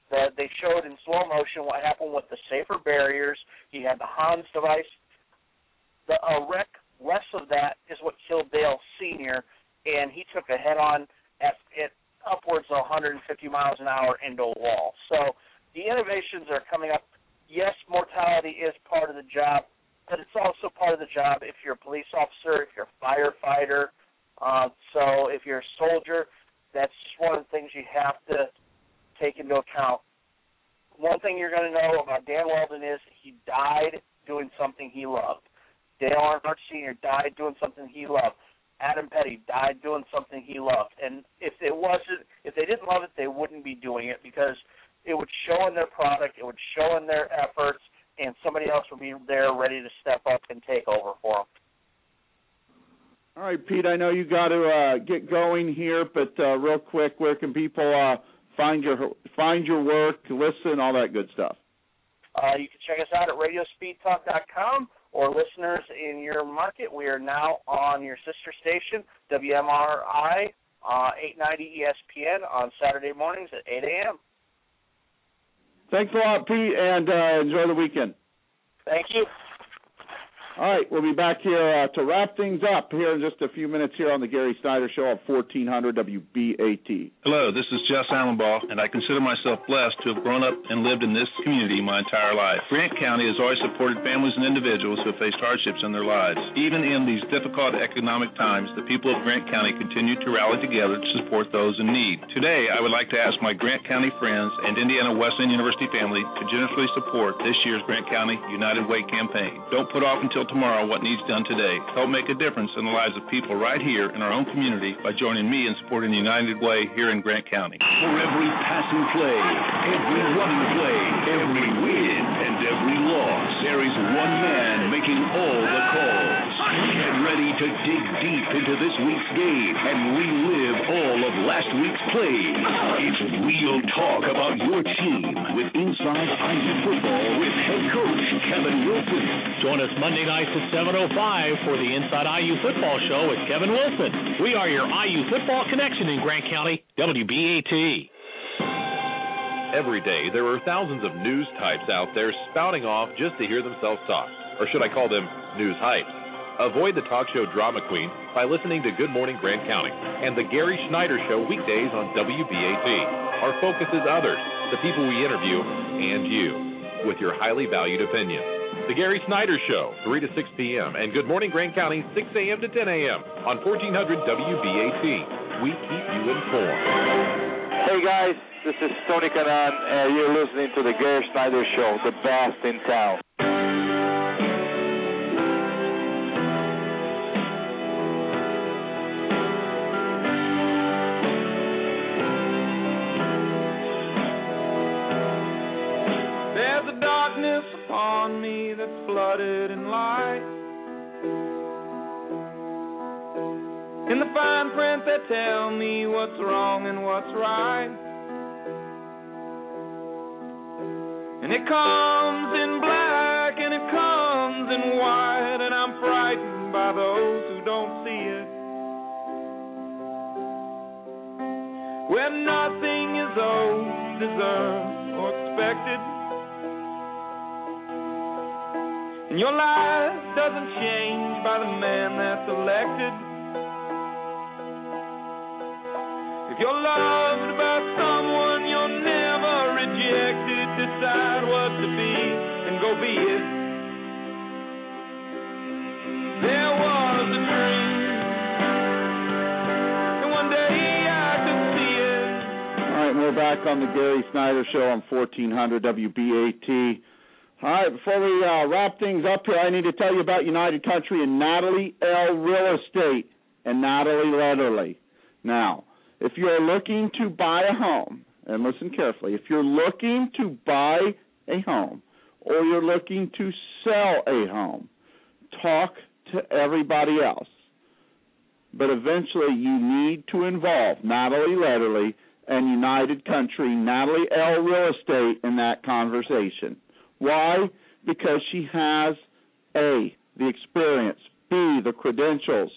that they showed in slow motion what happened with the safer barriers. He had the Hans device. The wreck west of that is what killed Dale Sr., and he took a head-on at upwards of 150 miles an hour into a wall. So the innovations are coming up. Yes, mortality is part of the job, but it's also part of the job if you're a police officer, if you're a firefighter. So if you're a soldier, that's just one of the things you have to take into account. One thing you're going to know about Dan Weldon is he died doing something he loved. Dale Earnhardt Sr. died doing something he loved. Adam Petty died doing something he loved. And if they didn't love it, they wouldn't be doing it, because it would show in their product, it would show in their efforts, and somebody else would be there ready to step up and take over for them. All right, Pete, I know you got to get going here, but real quick, where can people find your work, listen, all that good stuff? You can check us out at radiospeedtalk.com, or listeners in your market, we are now on your sister station, WMRI 890 ESPN, on Saturday mornings at 8 a.m. Thanks a lot, Pete, and enjoy the weekend. Thank you. All right, we'll be back here to wrap things up here in just a few minutes here on the Gary Snyder Show at 1400 WBAT. Hello, this is Jess Allenbaugh, and I consider myself blessed to have grown up and lived in this community my entire life. Grant County has always supported families and individuals who have faced hardships in their lives. Even in these difficult economic times, the people of Grant County continue to rally together to support those in need. Today, I would like to ask my Grant County friends and Indiana Wesleyan University family to generously support this year's Grant County United Way campaign. Don't put off until tomorrow what needs done today. Help make a difference in the lives of people right here in our own community by joining me in supporting the United Way here in Grant County. For every passing play, every running play, every win, and every loss, there is one man making all the calls. Get ready to dig deep into this week's game and relive all of last week's plays. It's real talk about your team with Inside IU Football with head coach Kevin Wilson. Join us Monday nights at 7:05 for the Inside IU Football Show with Kevin Wilson. We are your IU football connection in Grant County, WBAT. Every day, there are thousands of news types out there spouting off just to hear themselves talk. Or should I call them news hypes? Avoid the talk show drama queen by listening to Good Morning Grant County and the Gary Snyder Show weekdays on WBAT. Our focus is others, the people we interview, and you, with your highly valued opinion. The Gary Snyder Show, 3 to 6 p.m., and Good Morning Grant County, 6 a.m. to 10 a.m. on 1400 WBAT. We keep you informed. Hey, guys, this is Tony Kanan, and you're listening to the Gary Snyder Show, the best in town. There's a darkness upon me that's flooded in light. In the fine print that tell me what's wrong and what's right. And it comes in black and it comes in white, and I'm frightened by those who don't see it. Where nothing is owed, deserved, or expected. And your life doesn't change by the man that's elected. If you're loved by someone, you're never rejected. Decide what to be and go be it. There was a dream, and one day I could see it. All right, we're back on the Gary Snyder Show on 1400 WBAT. All right, before we wrap things up here, I need to tell you about United Country and Natalie L. Real Estate and Natalie Letterly. Now, if you're looking to buy a home, and listen carefully, if you're looking to buy a home or you're looking to sell a home, talk to everybody else. But eventually you need to involve Natalie Letterly and United Country, Natalie L. Real Estate in that conversation. Why? Because she has A, the experience, B, the credentials,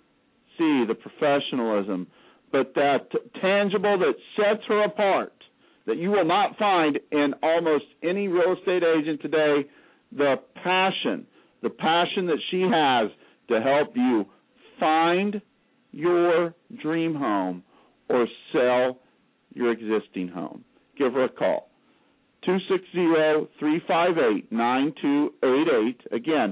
C, the professionalism, but that tangible that sets her apart that you will not find in almost any real estate agent today, the passion that she has to help you find your dream home or sell your existing home. Give her a call. 260-358-9288. Again,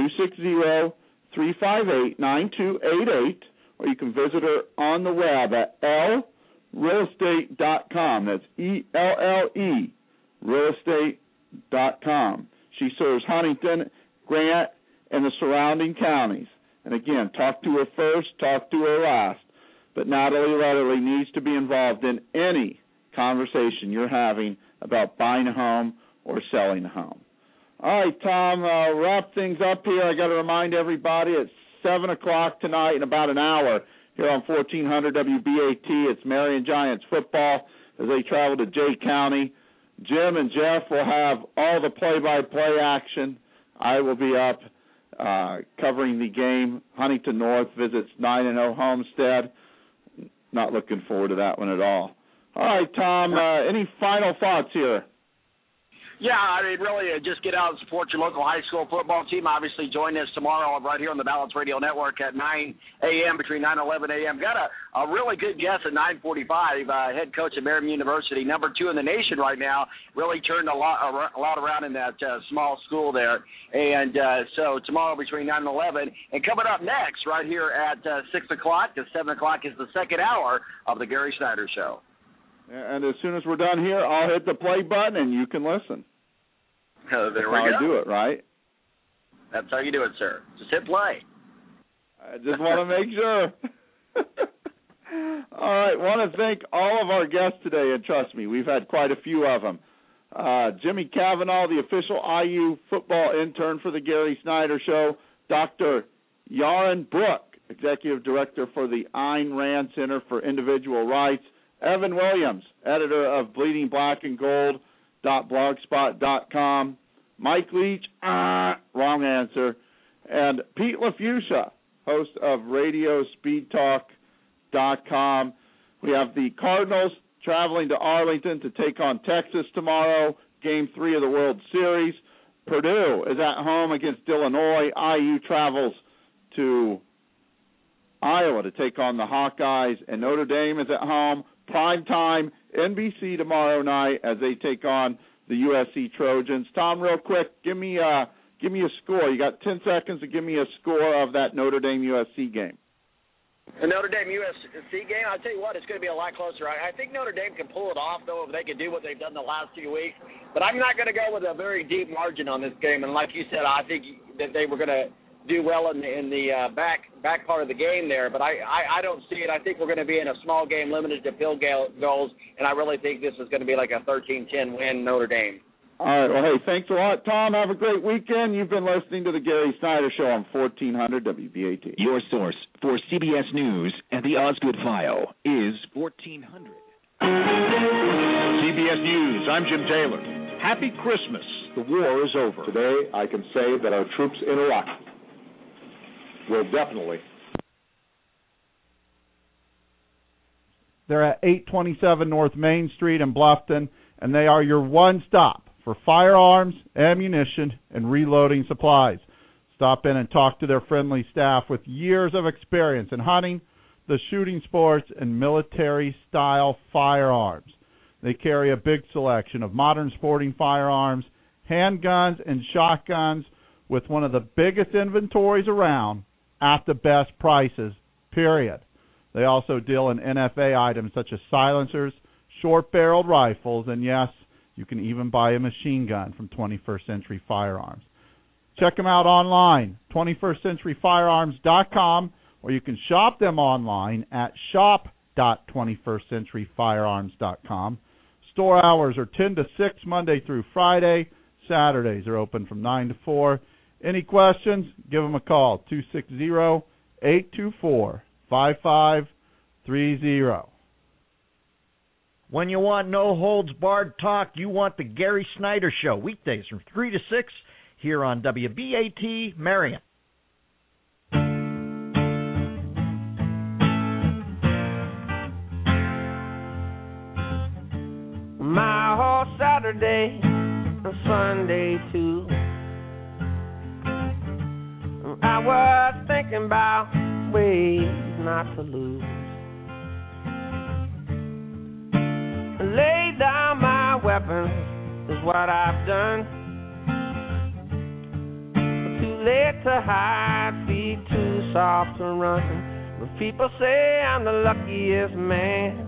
260-358-9288. Or you can visit her on the web at lrealestate.com. That's ELLE, realestate.com. She serves Huntington, Grant, and the surrounding counties. And again, talk to her first, talk to her last. But Natalie Letterly needs to be involved in any conversation you're having about buying a home or selling a home. All right, Tom, wrap things up here. I got to remind everybody it's 7 o'clock tonight in about an hour here on 1400 WBAT. It's Marion Giants football as they travel to Jay County. Jim and Jeff will have all the play-by-play action. I will be up covering the game. Huntington North visits 9-0 Homestead. Not looking forward to that one at all. All right, Tom, any final thoughts here? Yeah, I mean, really, just get out and support your local high school football team. Obviously, join us tomorrow right here on the Balance Radio Network at 9 a.m., between 9 and 11 a.m. Got a really good guest at 9:45, head coach at Merriam University, number 2 in the nation right now. Really turned a lot around in that small school there. And so tomorrow between 9 and 11. And coming up next right here at 6 o'clock to 7 o'clock is the second hour of the Gary Snyder Show. And as soon as we're done here, I'll hit the play button and you can listen. There That's we how go. I do it, right? That's how you do it, sir. Just hit play. I just want to make sure. All right, want to thank all of our guests today, and trust me, we've had quite a few of them. Jimmy Cavanaugh, the official IU football intern for the Gary Snyder Show. Dr. Yaron Brook, executive director for the Ayn Rand Center for Individual Rights. Evan Williams, editor of bleedingblackandgold.blogspot.com. Mike Leach, wrong answer. And Pete LaFuchsia, host of RadioSpeedTalk.com. We have the Cardinals traveling to Arlington to take on Texas tomorrow, Game 3 of the World Series. Purdue is at home against Illinois. IU travels to Iowa to take on the Hawkeyes, and Notre Dame is at home. Prime time, NBC tomorrow night as they take on the USC Trojans. Tom, real quick, give me a score. You got 10 seconds to give me a score of that Notre Dame USC game. The Notre Dame USC game, I'll tell you what, it's going to be a lot closer. I think Notre Dame can pull it off, though, if they can do what they've done the last few weeks. But I'm not going to go with a very deep margin on this game. And like you said, I think that they were going to do well in the back part of the game there, but I don't see it. I think we're going to be in a small game limited to field goals, and I really think this is going to be like a 13-10 win Notre Dame. All right, well, hey, thanks a lot, Tom. Have a great weekend. You've been listening to the Gary Snyder Show on 1400 WBAT. Your source for CBS News and the Osgood File is 1400. CBS News, I'm Jim Taylor. Happy Christmas. The war is over. Today, I can say that our troops in Iraq will definitely. They're at 827 North Main Street in Bluffton, and they are your one stop for firearms, ammunition, and reloading supplies. Stop in and talk to their friendly staff with years of experience in hunting, the shooting sports, and military-style firearms. They carry a big selection of modern sporting firearms, handguns, and shotguns with one of the biggest inventories around at the best prices, period. They also deal in NFA items such as silencers, short-barreled rifles, and yes, you can even buy a machine gun from 21st Century Firearms. Check them out online, 21stcenturyfirearms.com, or you can shop them online at shop.21stcenturyfirearms.com. Store hours are 10 to 6 Monday through Friday. Saturdays are open from 9 to 4. Any questions? Give them a call, 260-824-5530. When you want no-holds-barred talk, you want the Gary Snyder Show, weekdays from 3 to 6 here on WBAT Marion. Saturday and Sunday too. I was thinking about ways not to lose. Lay down my weapons is what I've done. Too late to hide, feet too soft to run. But people say I'm the luckiest man.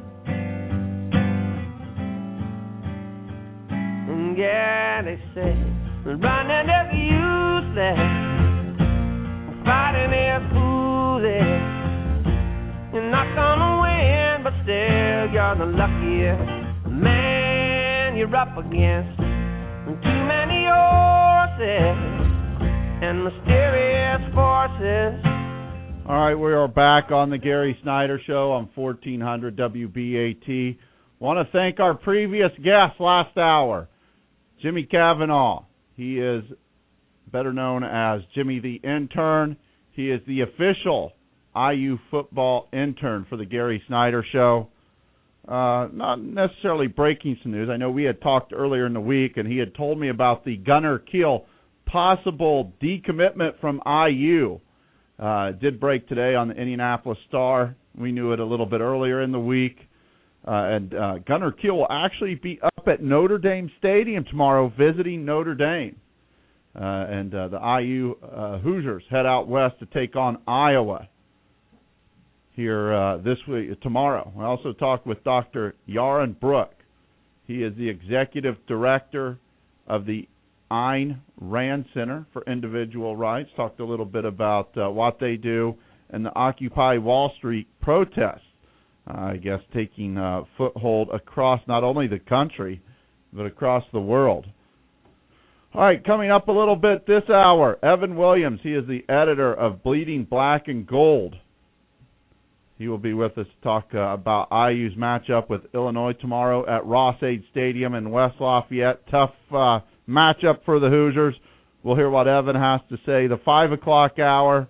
And yeah, they say running is useless, fighting is foolish. You're not gonna win, but still you're the luckiest man you're up against. Too many horses and mysterious forces. All right, we are back on the Gary Snyder Show on 1400 WBAT. Want to thank our previous guest last hour, Jimmy Cavanaugh. He is better known as Jimmy the Intern. He is the official IU football intern for the Gary Snyder Show. Not necessarily breaking some news. I know we had talked earlier in the week, and he had told me about the Gunnar Kiel possible decommitment from IU. Did break today on the Indianapolis Star. We knew it a little bit earlier in the week. And Gunnar Kiel will actually be up at Notre Dame Stadium tomorrow visiting Notre Dame. And the IU Hoosiers head out west to take on Iowa here this week, tomorrow. I also talked with Dr. Yaron Brook. He is the executive director of the Ayn Rand Center for Individual Rights. Talked a little bit about what they do and the Occupy Wall Street protests, I guess taking foothold across not only the country, but across the world. All right, coming up a little bit this hour, Evan Williams. He is the editor of Bleeding Black and Gold. He will be with us to talk about IU's matchup with Illinois tomorrow at Ross-Ade Stadium in West Lafayette. Tough matchup for the Hoosiers. We'll hear what Evan has to say. The 5 o'clock hour,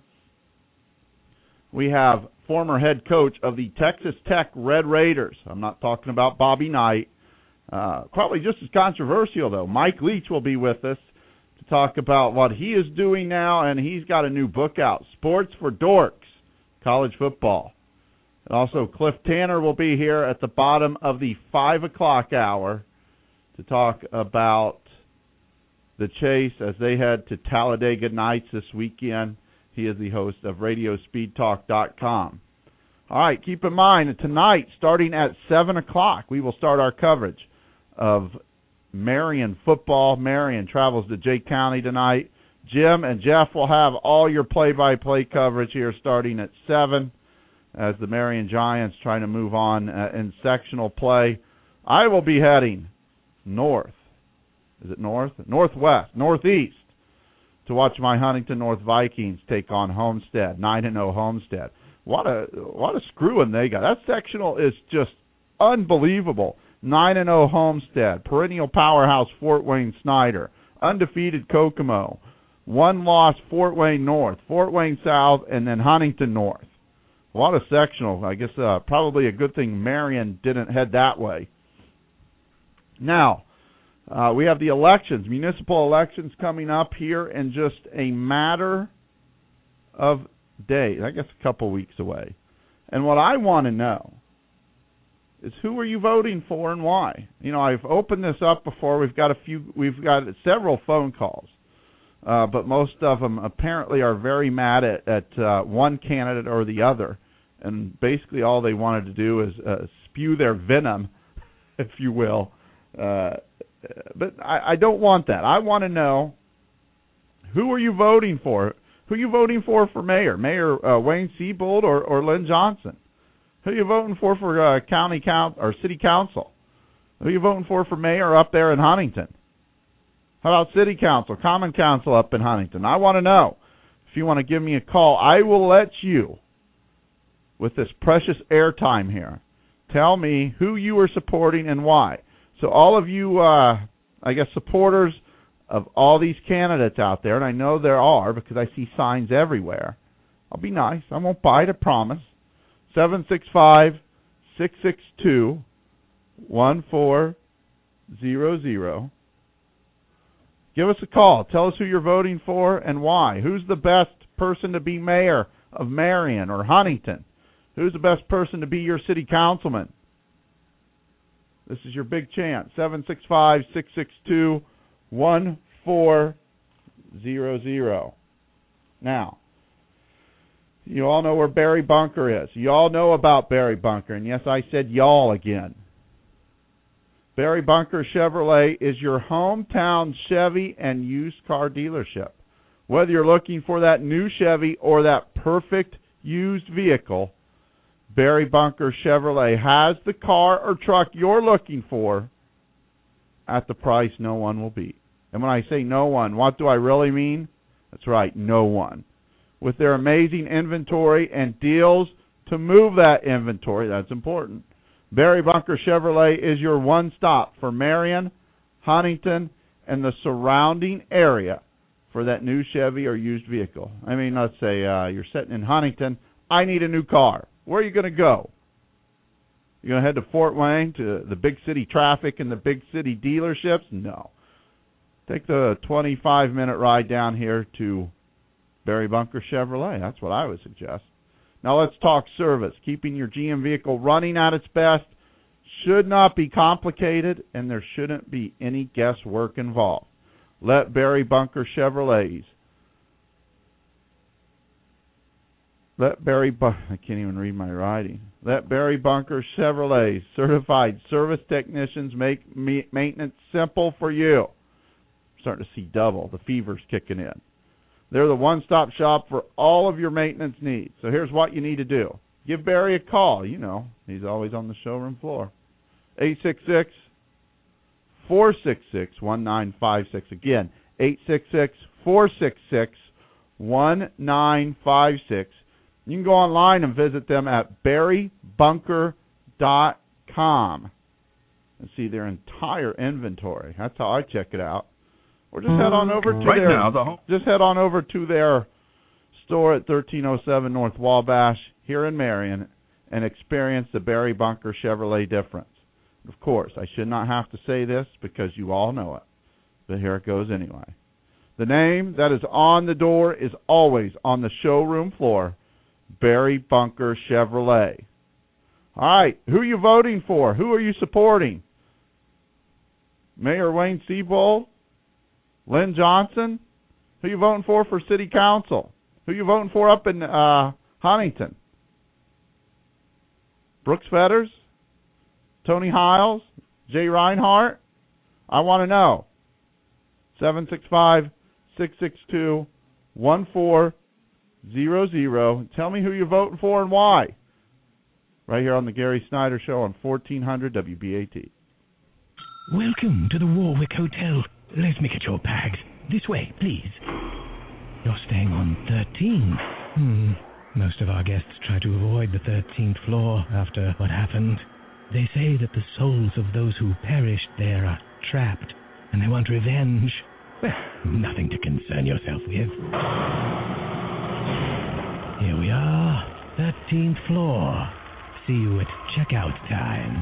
we have former head coach of the Texas Tech Red Raiders. I'm not talking about Bobby Knight. Probably just as controversial, though. Mike Leach will be with us to talk about what he is doing now, and he's got a new book out, Sports for Dorks, College Football. And also, Cliff Tanner will be here at the bottom of the 5 o'clock hour to talk about the Chase as they head to Talladega Nights this weekend. He is the host of RadioSpeedTalk.com. All right, keep in mind that tonight, starting at 7 o'clock, we will start our coverage of Marion football. Marion travels to Jay County tonight. Jim and Jeff will have all your play-by-play coverage here starting at 7 as the Marion Giants trying to move on in sectional play. I will be heading north. Is it north? Northwest, northeast, to watch my Huntington North Vikings take on Homestead, 9-0 Homestead. What a screwing they got. That sectional is just unbelievable. 9-0 Homestead, perennial powerhouse Fort Wayne Snyder, undefeated Kokomo, one loss Fort Wayne North, Fort Wayne South, and then Huntington North. What a sectional. I guess probably a good thing Marion didn't head that way. Now, we have the elections, municipal elections coming up here in just a matter of days, I guess a couple weeks away. And what I want to know is who are you voting for and why? You know, I've opened this up before. We've got several phone calls, but most of them apparently are very mad at one candidate or the other, and basically all they wanted to do is spew their venom, if you will. But I don't want that. I want to know, who are you voting for? Who are you voting for mayor? Mayor Wayne Siebold or Lynn Johnson? Who are you voting for county council or city council? Who are you voting for mayor up there in Huntington? How about city council, common council up in Huntington? I want to know. If you want to give me a call, I will let you, with this precious airtime here, tell me who you are supporting and why. So all of you, I guess, supporters of all these candidates out there, and I know there are because I see signs everywhere. I'll be nice. I won't bite, I promise. 765-662-1469. Give us a call. Tell us who you're voting for and why. Who's the best person to be mayor of Marion or Huntington? Who's the best person to be your city councilman? This is your big chance. 765-662-1400. Now, you all know where Barry Bunker is. You all know about Barry Bunker. And yes, I said y'all again. Barry Bunker Chevrolet is your hometown Chevy and used car dealership. Whether you're looking for that new Chevy or that perfect used vehicle, Barry Bunker Chevrolet has the car or truck you're looking for at the price no one will beat. And when I say no one, what do I really mean? That's right, no one. With their amazing inventory and deals to move that inventory, that's important. Barry Bunker Chevrolet is your one stop for Marion, Huntington, and the surrounding area for that new Chevy or used vehicle. I mean, let's say you're sitting in Huntington. I need a new car. Where are you going to go? You're going to head to Fort Wayne to the big city traffic and the big city dealerships? No. Take the 25-minute ride down here to Barry Bunker Chevrolet. That's what I would suggest. Now let's talk service. Keeping your GM vehicle running at its best should not be complicated, and there shouldn't be any guesswork involved. Let Barry Bunker Chevrolets. I can't even read my writing. Let Barry Bunker Chevrolet certified service technicians make maintenance simple for you. I'm starting to see double. The fever's kicking in. They're the one-stop shop for all of your maintenance needs. So here's what you need to do. Give Barry a call. You know, he's always on the showroom floor. 866-466-1956. Again, 866-466-1956. You can go online and visit them at barrybunker.com and see their entire inventory. That's how I check it out. Or just head on over to their store at 1307 North Wabash here in Marion and experience the Barry Bunker Chevrolet difference. Of course, I should not have to say this because you all know it, but here it goes anyway. The name that is on the door is always on the showroom floor, Barry Bunker Chevrolet. All right, who are you voting for? Who are you supporting? Mayor Wayne Seabold? Lynn Johnson? Who you voting for city council? Who you voting for up in Huntington? Brooks Fetters? Tony Hiles? Jay Reinhardt? I want to know. 765-662-1400. Tell me who you're voting for and why. Right here on the Gary Snyder Show on 1400 WBAT. Welcome to the Warwick Hotel. Let me get your bags. This way, please. You're staying on 13. Most of our guests try to avoid the 13th floor after what happened. They say that the souls of those who perished there are trapped, and they want revenge. Well, nothing to concern yourself with. Here we are, 13th floor. See you at checkout time.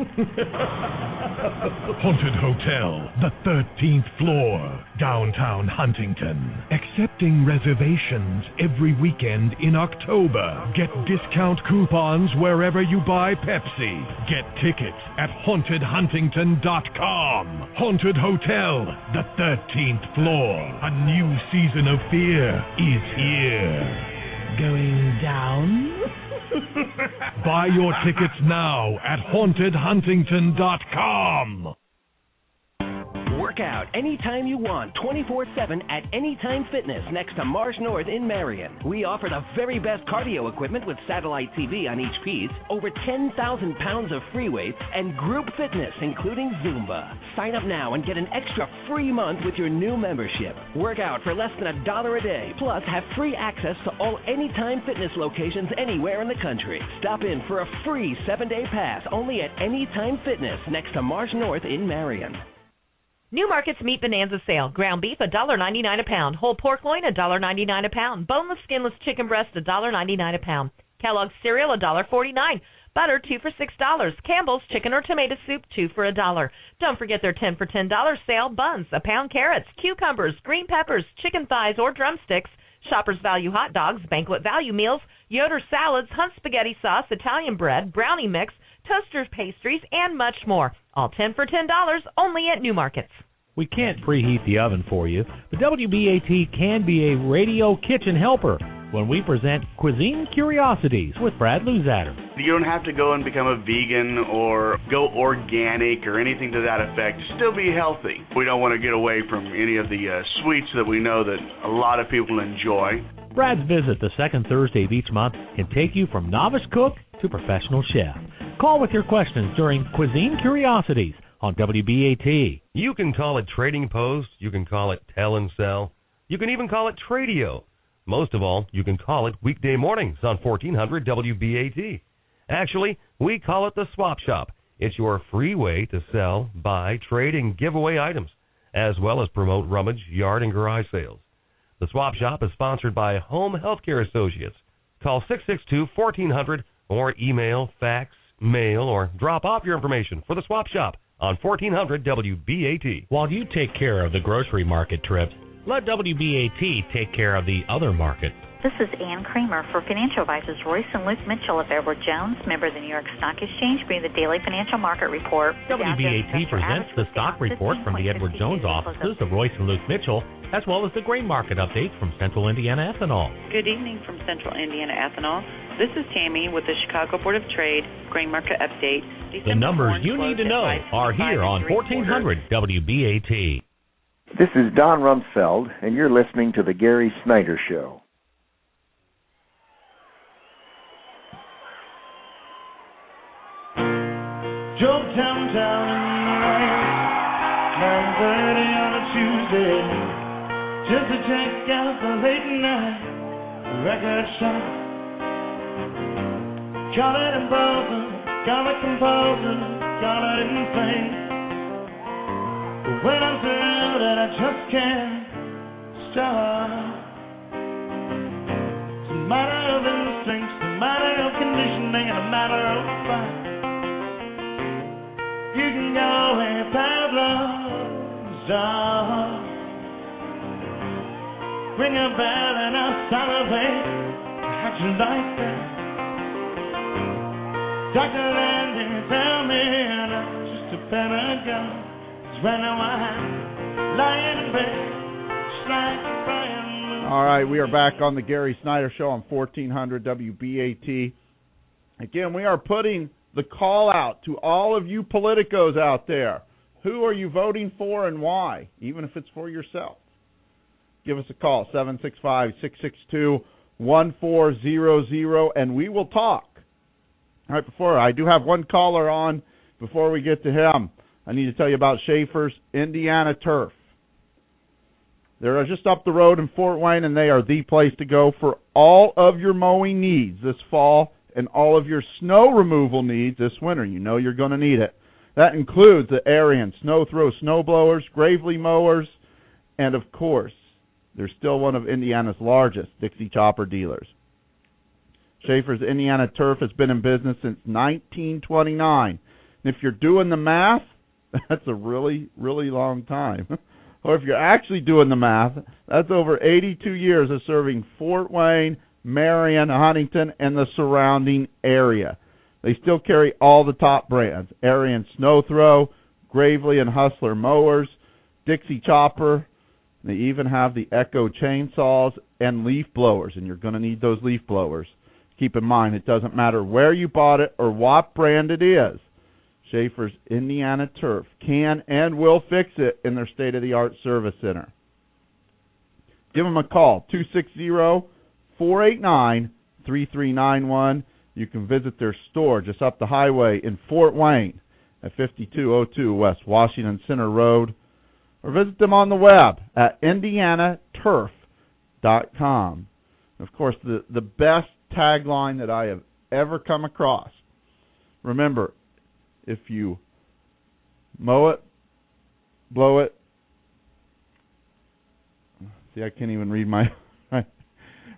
Haunted Hotel, the 13th floor, downtown Huntington. Accepting reservations every weekend in October. Get discount coupons wherever you buy Pepsi. Get tickets at hauntedhuntington.com. Haunted Hotel, the 13th floor. A new season of fear is here. Going down? Buy your tickets now at hauntedhuntington.com. Work out anytime you want, 24/7 at Anytime Fitness next to Marsh North in Marion. We offer the very best cardio equipment with satellite TV on each piece, over 10,000 pounds of free weights, and group fitness, including Zumba. Sign up now and get an extra free month with your new membership. Work out for less than $1 a day, plus have free access to all Anytime Fitness locations anywhere in the country. Stop in for a free 7-day pass only at Anytime Fitness next to Marsh North in Marion. New Market's Meat Bonanza Sale. Ground beef, $1.99 a pound. Whole pork loin, $1.99 a pound. Boneless, skinless chicken breast, $1.99 a pound. Kellogg's cereal, $1.49. Butter, 2 for $6. Campbell's chicken or tomato soup, 2 for $1. Don't forget their 10 for $10 sale. Buns, a pound carrots, cucumbers, green peppers, chicken thighs or drumsticks, Shoppers Value hot dogs, banquet value meals, Yoder salads, Hunt spaghetti sauce, Italian bread, brownie mix, toaster pastries, and much more. All 10 for $10 only at New Markets. We can't preheat the oven for you, but WBAT can be a radio kitchen helper when we present Cuisine Curiosities with Brad Luzader. You don't have to go and become a vegan or go organic or anything to that effect. Still be healthy. We don't want to get away from any of the sweets that we know that a lot of people enjoy. Brad's visit the second Thursday of each month can take you from novice cook to professional chef. Call with your questions during Cuisine Curiosities on WBAT. You can call it Trading Post, you can call it Tell and Sell, you can even call it Tradio. Most of all, you can call it weekday mornings on 1400 WBAT. Actually, we call it the Swap Shop. It's your free way to sell, buy, trade, and give away items, as well as promote rummage, yard, and garage sales. The Swap Shop is sponsored by Home Healthcare Associates. Call 662-1400 or email, fax, mail, or drop off your information for the Swap Shop on 1400 WBAT. While you take care of the grocery market trips, let WBAT take care of the other market. This is Ann Kramer for Financial Advisors Royce and Luke Mitchell of Edward Jones, member of the New York Stock Exchange, bringing the daily financial market report. WBAT presents the stock report from the Edward Jones offices of Royce and Luke Mitchell, as well as the grain market updates from Central Indiana Ethanol. Good evening from Central Indiana Ethanol. This is Tammy with the Chicago Board of Trade grain market update. The numbers you need to know are here on 1400 WBAT. This is Don Rumsfeld, and you're listening to The Gary Snyder Show. Drove downtown in the rain, 9:30 on a Tuesday, just to check out the late night record shop. Got it in Boston, got it composer, got it in Spain. But when I'm surrounded, I just can't stop. It's a matter of instinct, it's a matter of conditioning, and a matter of fact. You can go where Pablo's are. Ring a bell and I'll celebrate. How'd you like that? Dr. Landy, tell me I'm just a pentagon. 'Cause right now I'm lying in bed, just like Brian. All right, we are back on the Gary Snyder Show on 1400 WBAT. Again, we are putting the call out to all of you politicos out there. Who are you voting for and why, even if it's for yourself? Give us a call, 765-662-1400, and we will talk. All right, I do have one caller on. Before we get to him, I need to tell you about Schaefer's Indiana Turf. They're just up the road in Fort Wayne, and they are the place to go for all of your mowing needs this fall and all of your snow removal needs this winter. You know you're going to need it. That includes the Arian Snow Throw snow blowers, Gravely mowers, and of course, they're still one of Indiana's largest Dixie Chopper dealers. Schaefer's Indiana Turf has been in business since 1929. And if you're doing the math, that's a really, really long time. Or if you're actually doing the math, that's over 82 years of serving Fort Wayne, Marion, Huntington, and the surrounding area. They still carry all the top brands: Arian Snow Throw, Gravely and Hustler mowers, Dixie Chopper. They even have the Echo chainsaws and leaf blowers, and you're going to need those leaf blowers. Keep in mind, it doesn't matter where you bought it or what brand it is. Schaefer's Indiana Turf can and will fix it in their state-of-the-art service center. Give them a call, 260-489-3391. You can visit their store just up the highway in Fort Wayne at 5202 West Washington Center Road, or visit them on the web at indianaturf.com. Of course, the best tagline that I have ever come across. Remember, if you mow it, blow it. See, I can't even read my...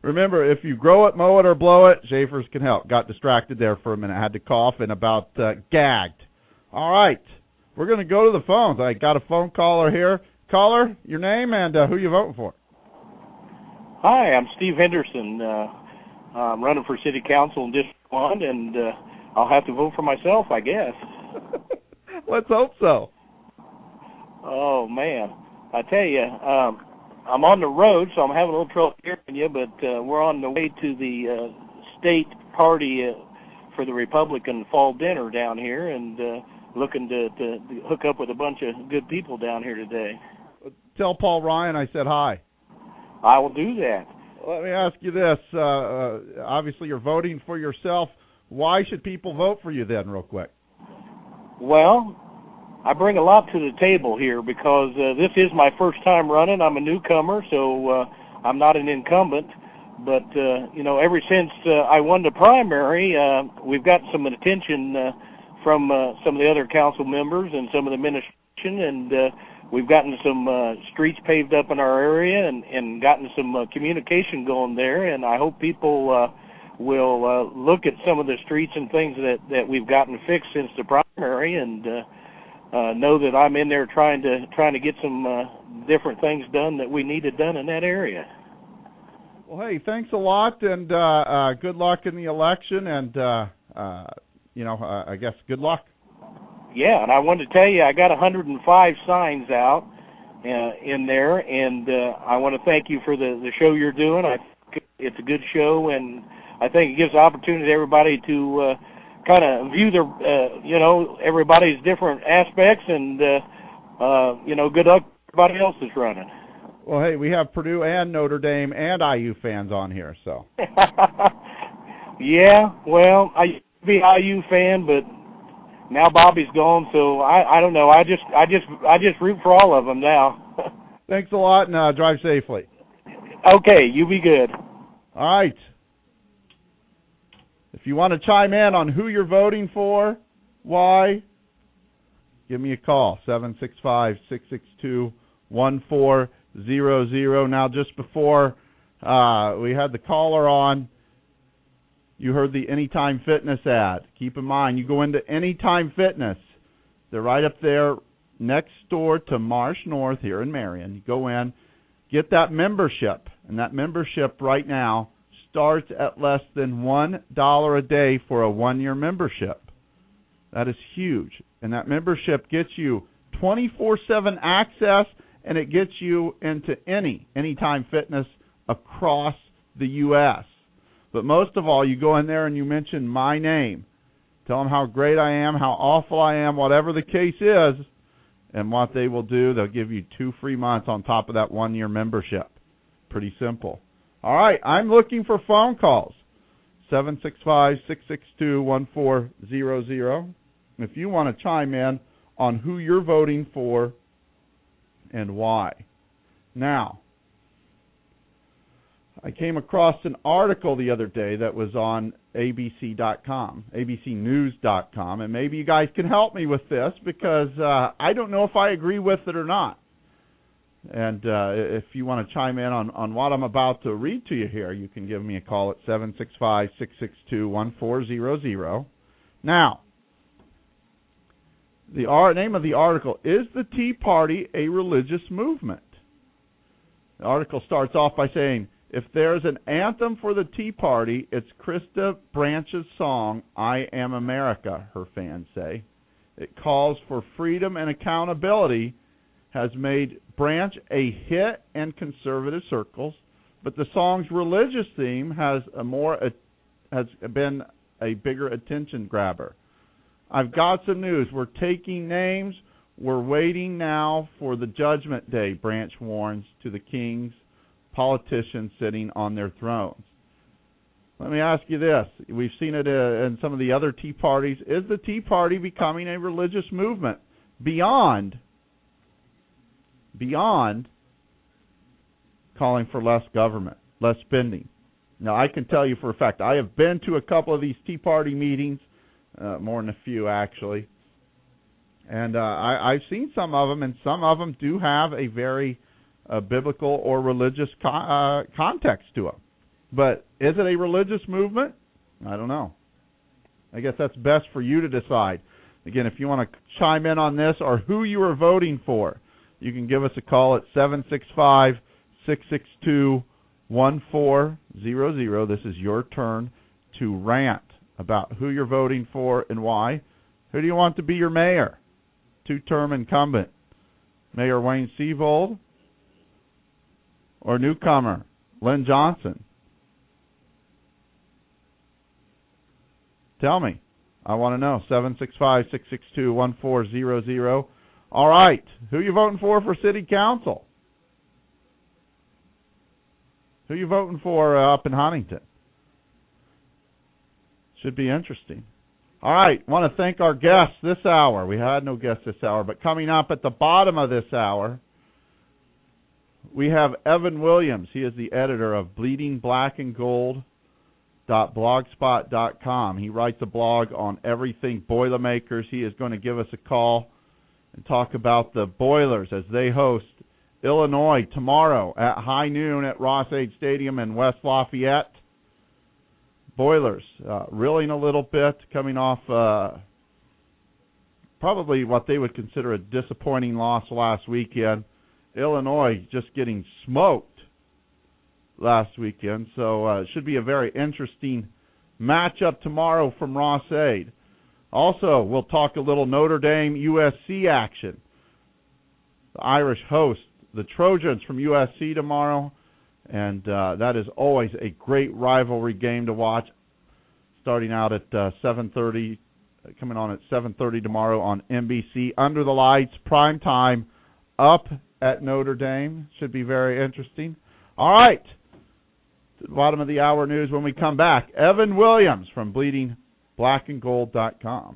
Remember, if you grow it, mow it, or blow it, Schaefer's can help. Got distracted there for a minute. I had to cough and about gagged. All right. We're going to go to the phones. I got a phone caller here. Caller, your name and who you voting for? Hi, I'm Steve Henderson. I'm running for city council in District 1, and I'll have to vote for myself, I guess. Let's hope so. Oh, man. I tell you, I'm on the road, so I'm having a little trouble hearing you, but we're on the way to the state party for the Republican fall dinner down here, and looking to hook up with a bunch of good people down here today. Tell Paul Ryan I said hi. I will do that. Let me ask you this. Obviously, you're voting for yourself. Why should people vote for you then, real quick? Well, I bring a lot to the table here because this is my first time running. I'm a newcomer, so I'm not an incumbent. But, ever since I won the primary, we've got some attention from some of the other council members and some of the administration, and we've gotten some streets paved up in our area and gotten some communication going there, and I hope people will look at some of the streets and things that we've gotten fixed since the primary and know that I'm in there trying to get some different things done that we needed done in that area. Well, hey, thanks a lot, and good luck in the election, and, I guess good luck. Yeah, and I wanted to tell you, I got 105 signs out in there, and I want to thank you for the show you're doing. I think it's a good show, and I think it gives the opportunity to everybody to kind of view their, everybody's different aspects, and, good luck to everybody else that's running. Well, hey, we have Purdue and Notre Dame and IU fans on here, so. Yeah, well, I used to be an IU fan, but now Bobby's gone, so I don't know. I just root for all of them now. Thanks a lot, and drive safely. Okay, you be good. All right. If you want to chime in on who you're voting for, why, give me a call, 765-662-1400. Now, just before we had the caller on, you heard the Anytime Fitness ad. Keep in mind, you go into Anytime Fitness. They're right up there next door to Marsh North here in Marion. You go in, get that membership, and that membership right now starts at less than $1 a day for a one-year membership. That is huge. And that membership gets you 24/7 access, and it gets you into Anytime Fitness across the U.S. But most of all, you go in there and you mention my name. Tell them how great I am, how awful I am, whatever the case is. And what they will do, they'll give you 2 free months on top of that one-year membership. Pretty simple. All right, I'm looking for phone calls. 765-662-1400. If you want to chime in on who you're voting for and why. Now, I came across an article the other day that was on ABC.com, abcnews.com, and maybe you guys can help me with this because I don't know if I agree with it or not. And if you want to chime in on what I'm about to read to you here, you can give me a call at 765-662-1400. Now, the name of the article, Is the Tea Party a Religious Movement? The article starts off by saying, if there's an anthem for the Tea Party, it's Krista Branch's song, I Am America, her fans say. It calls for freedom and accountability, has made Branch a hit in conservative circles, but the song's religious theme has been a bigger attention grabber. I've got some news. We're taking names. We're waiting now for the judgment day, Branch warns to the kings, politicians sitting on their thrones. Let me ask you this. We've seen it in some of the other Tea Parties. Is the Tea Party becoming a religious movement beyond calling for less government, less spending? Now, I can tell you for a fact, I have been to a couple of these Tea Party meetings, more than a few actually, and I've seen some of them, and some of them do have a very biblical or religious context to them. But is it a religious movement? I don't know. I guess that's best for you to decide. Again, if you want to chime in on this or who you are voting for, you can give us a call at 765-662-1400. This is your turn to rant about who you're voting for and why. Who do you want to be your mayor? Two-term incumbent, Mayor Wayne Seavold, or newcomer, Lynn Johnson? Tell me. I want to know. 765-662-1400. All right. Who you voting for city council? Who you voting for up in Huntington? Should be interesting. All right. Want to thank our guests this hour. We had no guests this hour, but coming up at the bottom of this hour, we have Evan Williams. He is the editor of bleedingblackandgold.blogspot.com. He writes a blog on everything Boilermakers. He is going to give us a call and talk about the Boilers as they host Illinois tomorrow at high noon at Ross-Ade Stadium in West Lafayette. Boilers reeling a little bit, coming off probably what they would consider a disappointing loss last weekend. Illinois just getting smoked last weekend, so it should be a very interesting matchup tomorrow from Ross-Ade. Also, we'll talk a little Notre Dame USC action. The Irish host the Trojans from USC tomorrow, and that is always a great rivalry game to watch. Starting out at 7:30, coming on at 7:30 tomorrow on NBC. Under the lights, prime time, up at Notre Dame. Should be very interesting. All right. To the bottom of the hour news when we come back. Evan Williams from bleedingblackandgold.com.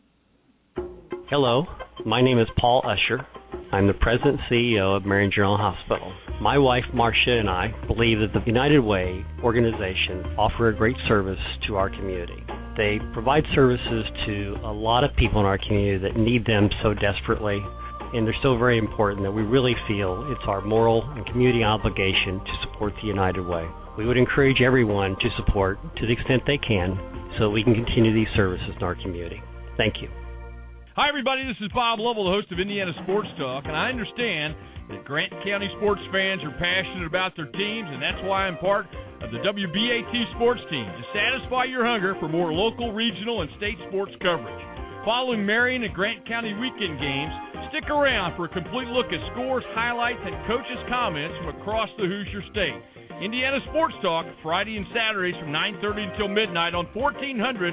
Hello, my name is Paul Usher. I'm the president and CEO of Marion General Hospital. My wife, Marcia, and I believe that the United Way organization offer a great service to our community. They provide services to a lot of people in our community that need them so desperately, and they're so very important that we really feel it's our moral and community obligation to support the United Way. We would encourage everyone to support to the extent they can so we can continue these services in our community. Thank you. Hi, everybody. This is Bob Lovell, the host of Indiana Sports Talk, and I understand that Grant County sports fans are passionate about their teams, and that's why I'm part of the WBAT sports team to satisfy your hunger for more local, regional, and state sports coverage. Following Marion and Grant County weekend games, stick around for a complete look at scores, highlights, and coaches' comments from across the Hoosier State. Indiana Sports Talk, Friday and Saturdays from 9:30 until midnight on 1400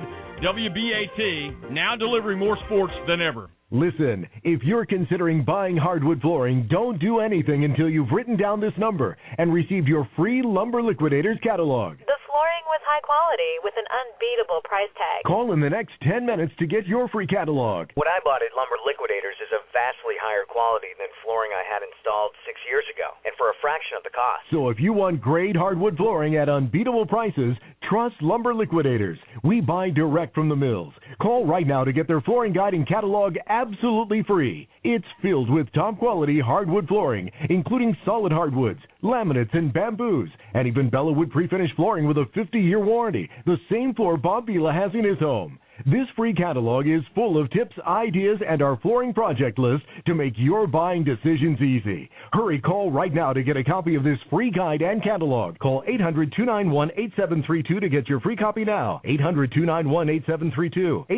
WBAT, now delivering more sports than ever. Listen, if you're considering buying hardwood flooring, don't do anything until you've written down this number and received your free Lumber Liquidators catalog. The flooring was high quality with an unbeatable price tag. Call in the next 10 minutes to get your free catalog. What I bought at Lumber Liquidators is of vastly higher quality than flooring I had installed 6 years ago, and for a fraction of the cost. So if you want great hardwood flooring at unbeatable prices, trust Lumber Liquidators. We buy direct from the mills. Call right now to get their flooring guide and catalog absolutely free. It's filled with top-quality hardwood flooring, including solid hardwoods, laminates, and bamboos, and even Bellawood pre-finished flooring with a 50-year warranty, the same floor Bob Vila has in his home. This free catalog is full of tips, ideas, and our flooring project list to make your buying decisions easy. Hurry, call right now to get a copy of this free guide and catalog. Call 800-291-8732 to get your free copy now. 800-291-8732.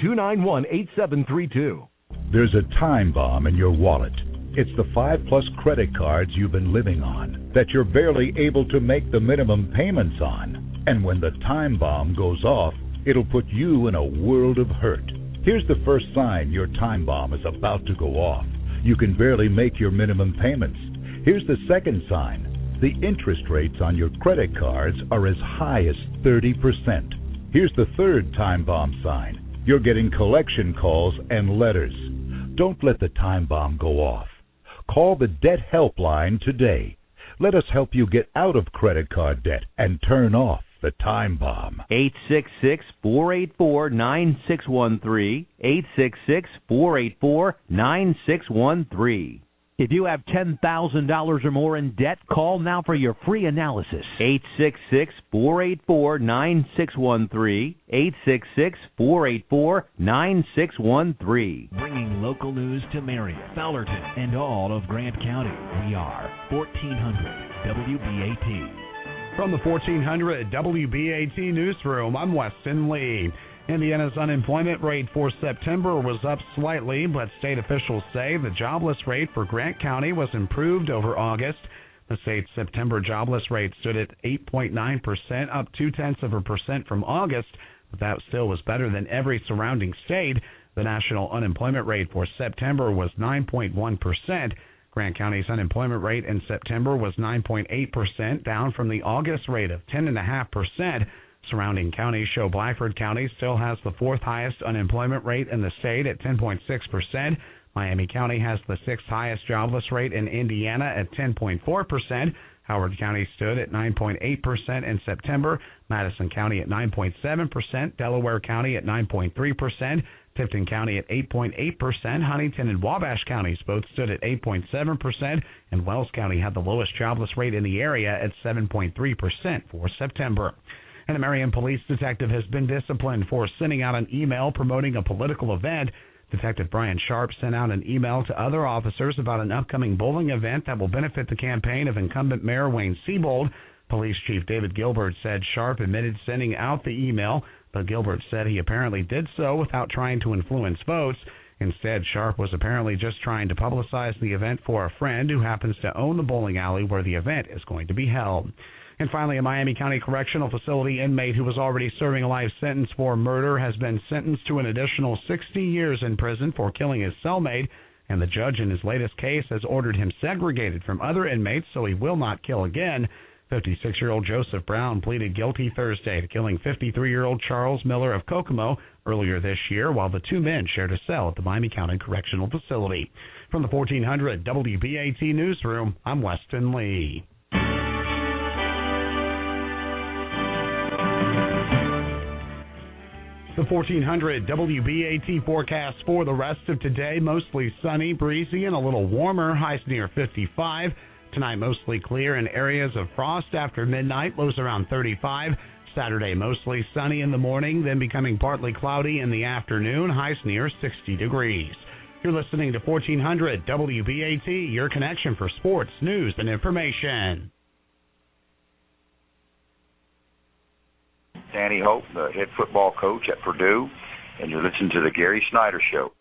800-291-8732. There's a time bomb in your wallet. It's the 5+ credit cards you've been living on that you're barely able to make the minimum payments on. And when the time bomb goes off, it'll put you in a world of hurt. Here's the first sign your time bomb is about to go off. You can barely make your minimum payments. Here's the second sign. The interest rates on your credit cards are as high as 30%. Here's the third time bomb sign. You're getting collection calls and letters. Don't let the time bomb go off. Call the Debt Helpline today. Let us help you get out of credit card debt and turn off the time bomb. 866-484-9613. 866-484-9613. If you have $10,000 or more in debt, call now for your free analysis. 866-484-9613. 866-484-9613. Bringing local news to Marion, Fowlerton, and all of Grant County. We are 1400 WBAT. From the 1400 WBAT Newsroom, I'm Weston Lee. Indiana's unemployment rate for September was up slightly, but state officials say the jobless rate for Grant County was improved over August. The state's September jobless rate stood at 8.9%, up 0.2% from August, but that still was better than every surrounding state. The national unemployment rate for September was 9.1%. Grant County's unemployment rate in September was 9.8%, down from the August rate of 10.5%. Surrounding counties show Blackford County still has the fourth highest unemployment rate in the state at 10.6%. Miami County has the sixth highest jobless rate in Indiana at 10.4%. Howard County stood at 9.8% in September. Madison County at 9.7%. Delaware County at 9.3%. Tipton County at 8.8%. Huntington and Wabash counties both stood at 8.7%. And Wells County had the lowest jobless rate in the area at 7.3% for September. And a Marion police detective has been disciplined for sending out an email promoting a political event. Detective Brian Sharp sent out an email to other officers about an upcoming bowling event that will benefit the campaign of incumbent Mayor Wayne Seabold. Police Chief David Gilbert said Sharp admitted sending out the email, but Gilbert said he apparently did so without trying to influence votes. Instead, Sharp was apparently just trying to publicize the event for a friend who happens to own the bowling alley where the event is going to be held. And finally, a Miami County Correctional Facility inmate who was already serving a life sentence for murder has been sentenced to an additional 60 years in prison for killing his cellmate, and the judge in his latest case has ordered him segregated from other inmates so he will not kill again. 56-year-old Joseph Brown pleaded guilty Thursday to killing 53-year-old Charles Miller of Kokomo earlier this year, while the two men shared a cell at the Miami County Correctional Facility. From the 1400 WBAT Newsroom, I'm Weston Lee. The 1400 WBAT forecast for the rest of today, mostly sunny, breezy, and a little warmer, highs near 55. Tonight, mostly clear and areas of frost after midnight, lows around 35. Saturday, mostly sunny in the morning, then becoming partly cloudy in the afternoon, highs near 60 degrees. You're listening to 1400 WBAT, your connection for sports, news, and information. Danny Hope, the head football coach at Purdue, and you're listening to the Gary Snyder Show.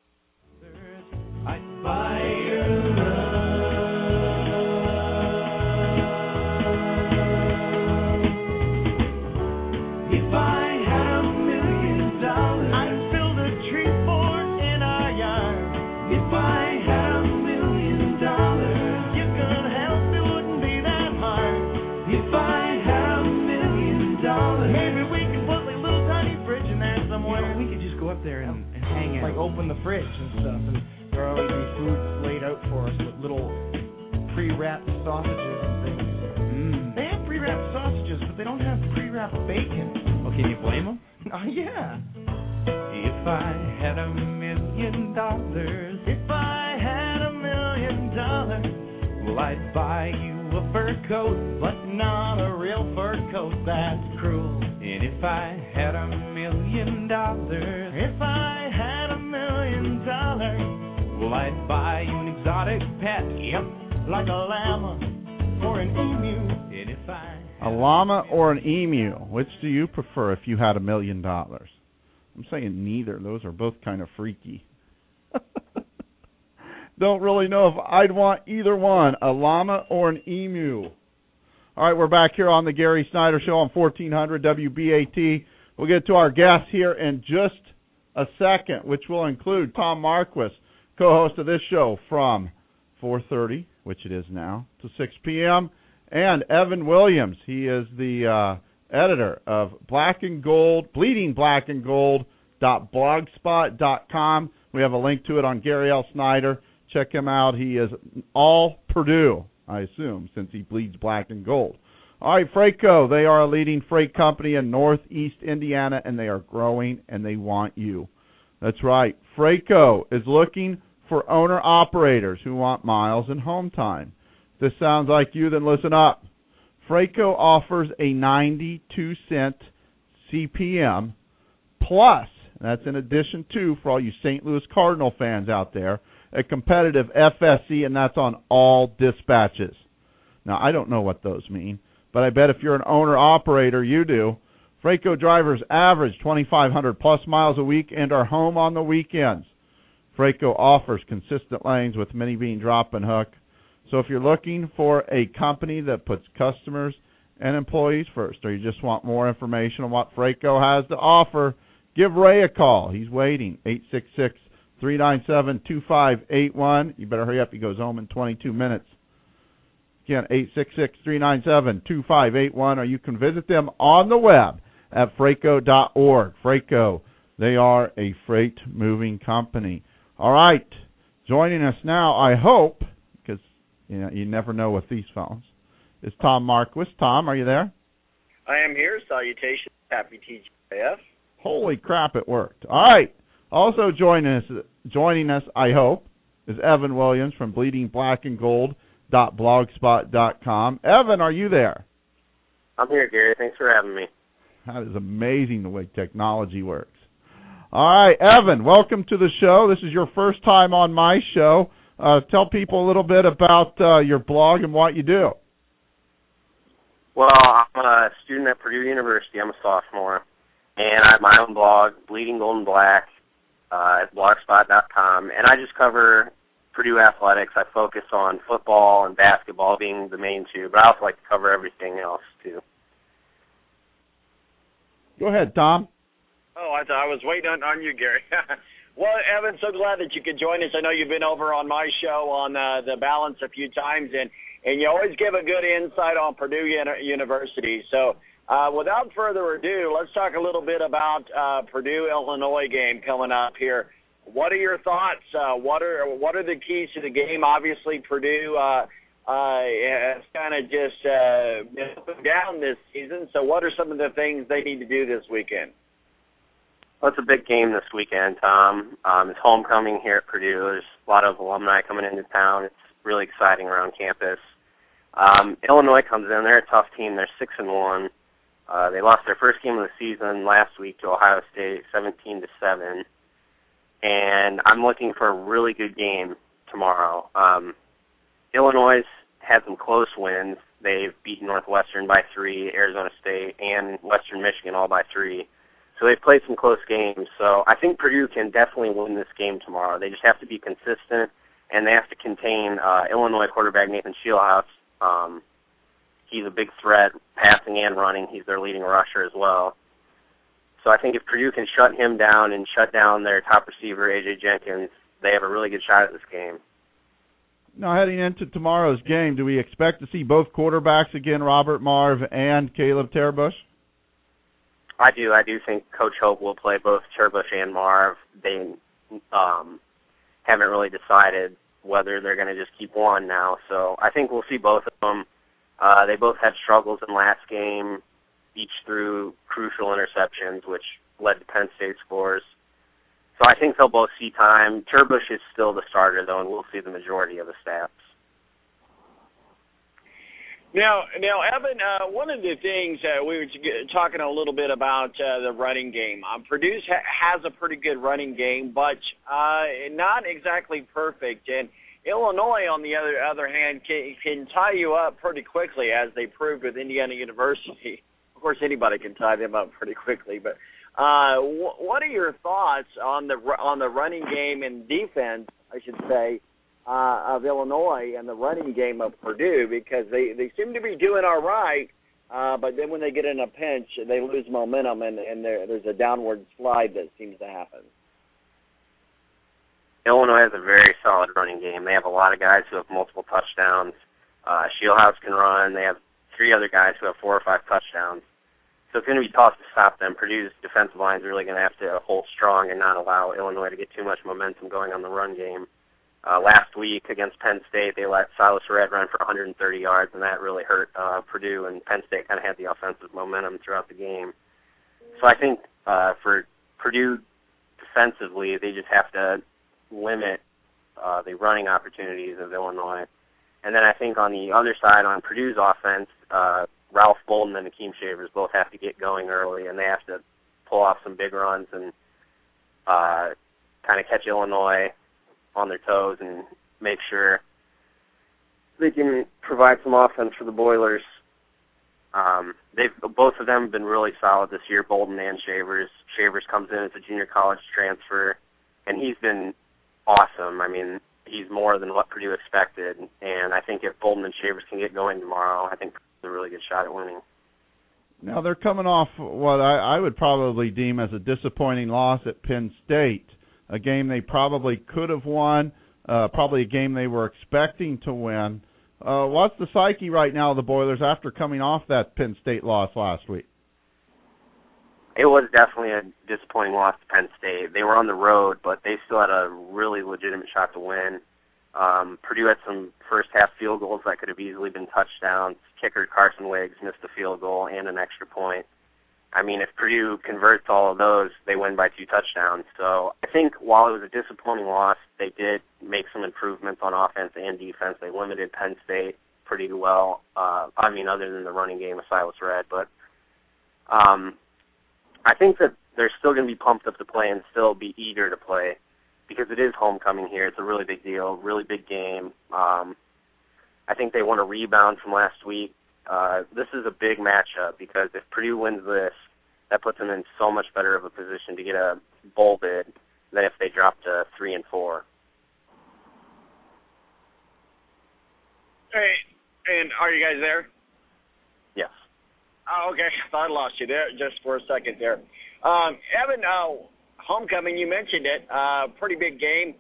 If I had $1 million, I'd build a tree fort in our yard. If I had $1 million, you could help, it wouldn't be that hard. If I had $1 million, maybe we could put like a little tiny fridge in there somewhere. We could just go up there and hang out. Like open the fridge and stuff, and there will always be food laid out for us with little pre-wrapped sausages and things. They have pre-wrapped sausages, but they don't have pre-wrapped bacon. Oh, can you blame them? Oh, yeah. If I had $1 million, if I had $1 million, well, I'd buy you a fur coat, but not a real fur coat, that's cruel. And if I had $1 million, if I had $1 million, well, I'd buy you an exotic pet, yep, like a llama or an emu. And if I a llama or an emu, which do you prefer if you had $1 million? I'm saying neither. Those are both kind of freaky. Don't really know if I'd want either one, a llama or an emu. All right, we're back here on the Gary Snyder Show on 1400 WBAT. We'll get to our guests here in just a second, which will include Tom Marquis, co-host of this show from 4:30, which it is now, to 6 p.m., and Evan Williams. He is the editor of Black and Gold, bleedingblackandgold.blogspot.com. We have a link to it on Gary L. Snyder. Check him out. He is all Purdue, I assume, since he bleeds black and gold. All right, Freightco. They are a leading freight company in Northeast Indiana, and they are growing, and they want you. That's right. Freightco is looking for owner-operators who want miles and home time. If this sounds like you, then listen up. Freco offers a 92-cent CPM plus, that's in addition to, for all you St. Louis Cardinal fans out there, a competitive FSC, and that's on all dispatches. Now, I don't know what those mean, but I bet if you're an owner-operator, you do. Freco drivers average 2,500-plus miles a week and are home on the weekends. Freco offers consistent lanes with mini bean drop and hook. So if you're looking for a company that puts customers and employees first, or you just want more information on what Freco has to offer, give Ray a call. He's waiting, 866-397-2581. You better hurry up. He goes home in 22 minutes. Again, 866-397-2581, or you can visit them on the web at Freco.org. Freco, they are a freight-moving company. All right, joining us now, I hope, because you never know with these phones, is Tom Marquis. Tom, are you there? I am here. Salutations. Happy TGIF. Holy crap, it worked. All right. Also joining us, I hope, is Evan Williams from bleedingblackandgold.blogspot.com. Evan, are you there? I'm here, Gary. Thanks for having me. That is amazing the way technology works. All right, Evan, welcome to the show. This is your first time on my show. Tell people a little bit about your blog and what you do. Well, I'm a student at Purdue University. I'm a sophomore, and I have my own blog, Bleeding Gold and Black, at blogspot.com, and I just cover Purdue athletics. I focus on football and basketball being the main two, but I also like to cover everything else, too. Go ahead, Tom. Oh, I thought I was waiting on you, Gary. Well, Evan, so glad that you could join us. I know you've been over on my show on The Balance a few times, and you always give a good insight on Purdue University. So without further ado, let's talk a little bit about Purdue-Illinois game coming up here. What are your thoughts? What are the keys to the game? Obviously, Purdue has kind of just been up and down this season. So what are some of the things they need to do this weekend? Well, it's a big game this weekend, Tom. It's homecoming here at Purdue. There's a lot of alumni coming into town. It's really exciting around campus. Illinois comes in. They're a tough team. They're 6-1. They lost their first game of the season last week to Ohio State, 17-7. And I'm looking for a really good game tomorrow. Illinois had some close wins. They've beaten Northwestern by 3, Arizona State, and Western Michigan all by 3. So they've played some close games. So I think Purdue can definitely win this game tomorrow. They just have to be consistent, and they have to contain Illinois quarterback Nathan Shieldhouse. He's a big threat, passing and running. He's their leading rusher as well. So I think if Purdue can shut him down and shut down their top receiver, A.J. Jenkins, they have a really good shot at this game. Now, heading into tomorrow's game, do we expect to see both quarterbacks again, Robert Marve and Caleb Terbush? I do. I do think Coach Hope will play both Terbush and Marve. They haven't really decided whether they're going to just keep one now. So I think we'll see both of them. They both had struggles in last game, each threw crucial interceptions, which led to Penn State scores. So I think they'll both see time. Terbush is still the starter, though, and we'll see the majority of the snaps. Now, Evan, one of the things we were talking a little bit about the running game. Purdue has a pretty good running game, but not exactly perfect. And Illinois, on the other hand, can tie you up pretty quickly, as they proved with Indiana University. Of course, anybody can tie them up pretty quickly. But what are your thoughts on the running game and defense, I should say, of Illinois and the running game of Purdue, because they seem to be doing all right, but then when they get in a pinch, they lose momentum, and there's a downward slide that seems to happen. Illinois has a very solid running game. They have a lot of guys who have multiple touchdowns. Shieldhouse can run. They have 3 other guys who have 4 or 5 touchdowns. So it's going to be tough to stop them. Purdue's defensive line is really going to have to hold strong and not allow Illinois to get too much momentum going on the run game. Last week against Penn State, they let Silas Red run for 130 yards, and that really hurt Purdue, and Penn State kind of had the offensive momentum throughout the game. So I think for Purdue defensively, they just have to limit the running opportunities of Illinois. And then I think on the other side, on Purdue's offense, Ralph Bolden and Akeem Shavers both have to get going early, and they have to pull off some big runs and kind of catch Illinois on their toes and make sure they can provide some offense for the Boilers. Both of them have been really solid this year, Bolden and Shavers. Shavers comes in as a junior college transfer, and he's been awesome. I mean, he's more than what Purdue expected, and I think if Bolden and Shavers can get going tomorrow, I think Purdue's a really good shot at winning. Now, they're coming off what I would probably deem as a disappointing loss at Penn State, a game they probably could have won, probably a game they were expecting to win. What's the psyche right now of the Boilers after coming off that Penn State loss last week? It was definitely a disappointing loss to Penn State. They were on the road, but they still had a really legitimate shot to win. Purdue had some first-half field goals that could have easily been touchdowns. Kicker Carson Wiggs missed a field goal and an extra point. I mean, if Purdue converts all of those, they win by 2 touchdowns. So I think while it was a disappointing loss, they did make some improvements on offense and defense. They limited Penn State pretty well, other than the running game of Silas Red. But I think that they're still going to be pumped up to play and still be eager to play because it is homecoming here. It's a really big deal, really big game. I think they want to rebound from last week. This is a big matchup because if Purdue wins this, that puts them in so much better of a position to get a bowl bid than if they drop to 3 and 4. Hey, and are you guys there? Yes. Oh, okay. I thought I lost you there just for a second there. Evan, homecoming, you mentioned it. Pretty big game.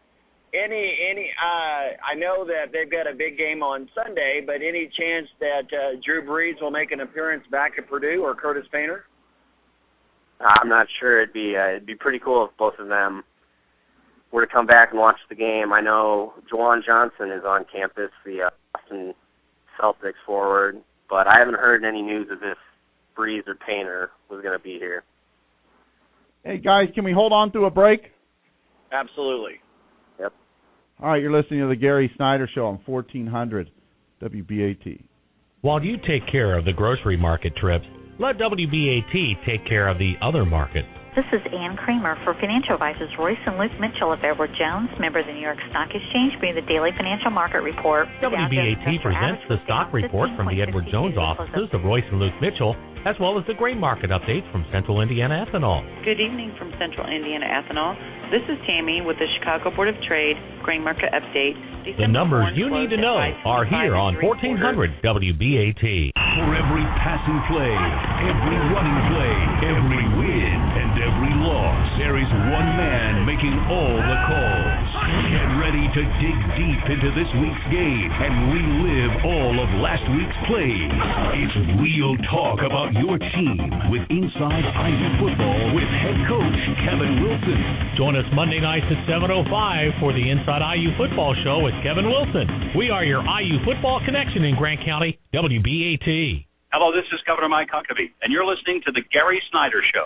I know that they've got a big game on Sunday, but any chance that Drew Brees will make an appearance back at Purdue or Curtis Painter? I'm not sure. It'd be pretty cool if both of them were to come back and watch the game. I know Juwan Johnson is on campus, the Boston Celtics forward, but I haven't heard any news of if Brees or Painter was going to be here. Hey, guys, can we hold on to a break? Absolutely. Yep. All right, you're listening to the Gary Snyder Show on 1400 WBAT. While you take care of the grocery market trips, let WBAT take care of the other market. This is Ann Kramer for financial advisors Royce and Luke Mitchell of Edward Jones, member of the New York Stock Exchange, bringing the daily financial market report. WBAT presents the stock report from the Edward Jones offices of Royce and Luke Mitchell, as well as the grain market updates from Central Indiana Ethanol. Good evening from Central Indiana Ethanol. This is Tammy with the Chicago Board of Trade grain market update. The numbers you need to know are here on 1400 WBAT. For every passing play, every running play, every win, and every loss, there is one man making all the calls. Get ready to dig deep into this week's game and relive all of last week's plays. It's real talk about your team with Inside IU Football with head coach Kevin Wilson. Join us Monday nights at 7:05 for the Inside IU Football Show with Kevin Wilson. We are your IU football connection in Grant County, WBAT. Hello, this is Governor Mike Huckabee, and you're listening to the Gary Snyder Show.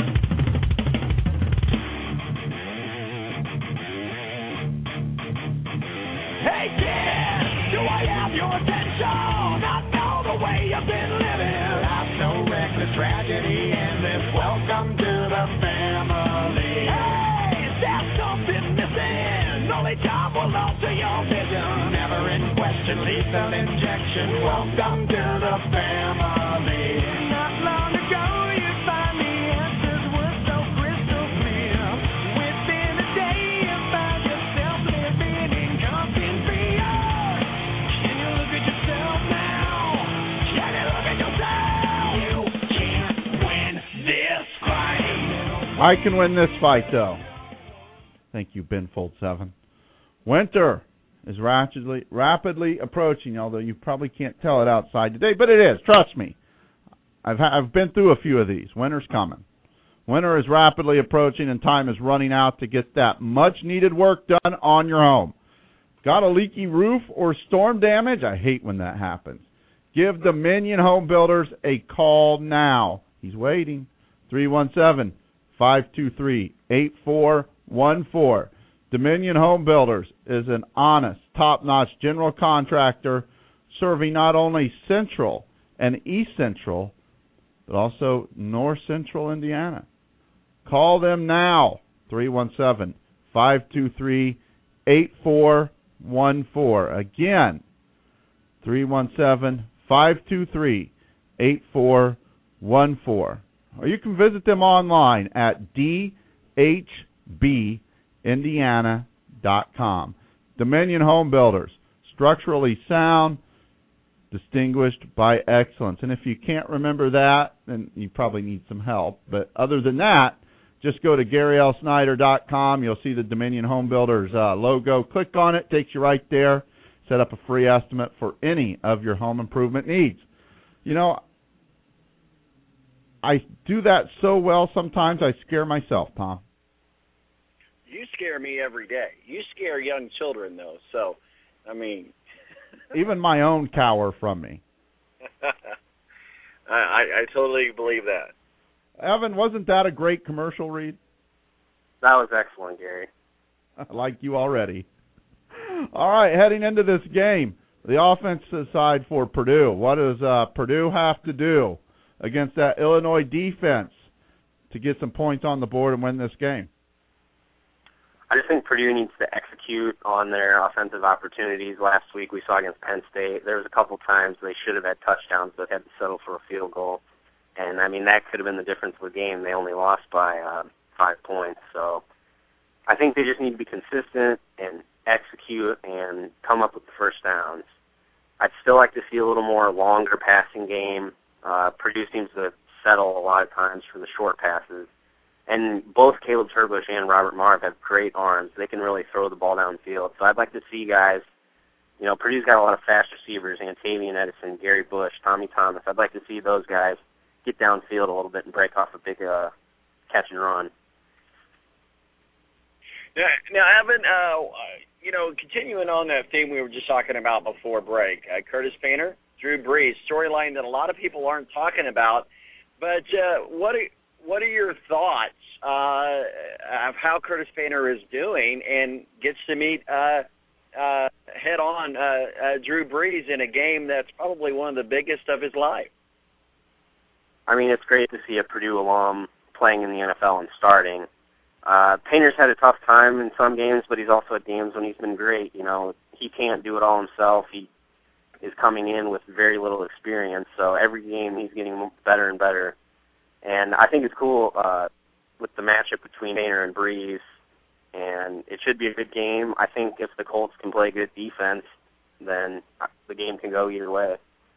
Hey kid, do I have your attention? I know the way you've been living. I've no reckless tragedy in this. Welcome to the family. Hey, is there something missing? Only time will alter your vision. Never in question, lethal injection. Welcome to the family. Not long ago, you find the answers were so crystal clear. Within a day, you found yourself living in something fear. Can you look at yourself now? Can you look at yourself? You can't win this fight. I can win this fight, though. Thank you, Ben Fold 7. Winter is rapidly approaching, although you probably can't tell it outside today, but it is. Trust me. I've been through a few of these. Winter's coming. Winter is rapidly approaching, and time is running out to get that much-needed work done on your home. Got a leaky roof or storm damage? I hate when that happens. Give Dominion Home Builders a call now. He's waiting. 317-523-8414. Dominion Home Builders is an honest, top-notch general contractor serving not only Central and East Central, but also North Central Indiana. Call them now, 317-523-8414. Again, 317-523-8414. Or you can visit them online at dhbindiana.com. Dominion Home Builders, structurally sound, distinguished by excellence. And if you can't remember that, then you probably need some help. But other than that, just go to GaryLSnyder.com. You'll see the Dominion Home Builders logo. Click on it. Takes you right there. Set up a free estimate for any of your home improvement needs. You know, I do that so well sometimes I scare myself, Tom. You scare me every day. You scare young children, though. So, I mean... Even my own cower from me. I totally believe that. Evan, wasn't that a great commercial, Reed? That was excellent, Gary. I like you already. All right, heading into this game, the offensive side for Purdue. What does Purdue have to do against that Illinois defense to get some points on the board and win this game? I just think Purdue needs to execute on their offensive opportunities. Last week we saw against Penn State, there was a couple times they should have had touchdowns but had to settle for a field goal. And, I mean, that could have been the difference of the game. They only lost by 5 points. So I think they just need to be consistent and execute and come up with the first downs. I'd still like to see a little more longer passing game. Purdue seems to settle a lot of times for the short passes. And both Caleb Turbush and Robert Marv have great arms. They can really throw the ball downfield. So I'd like to see guys, you know, Purdue's got a lot of fast receivers, Antavian Edison, Gary Bush, Tommy Thomas. I'd like to see those guys get downfield a little bit and break off a big catch and run. Now, Evan, you know, continuing on that theme we were just talking about before break, Curtis Painter, Drew Brees, storyline that a lot of people aren't talking about. But what are your thoughts of how Curtis Painter is doing and gets to meet head-on Drew Brees in a game that's probably one of the biggest of his life? I mean, it's great to see a Purdue alum playing in the NFL and starting. Painter's had a tough time in some games, but he's also had games when he's been great. You know, he can't do it all himself. He is coming in with very little experience, so every game he's getting better and better. And I think it's cool with the matchup between Painter and Brees, and it should be a good game. I think if the Colts can play good defense, then the game can go either way.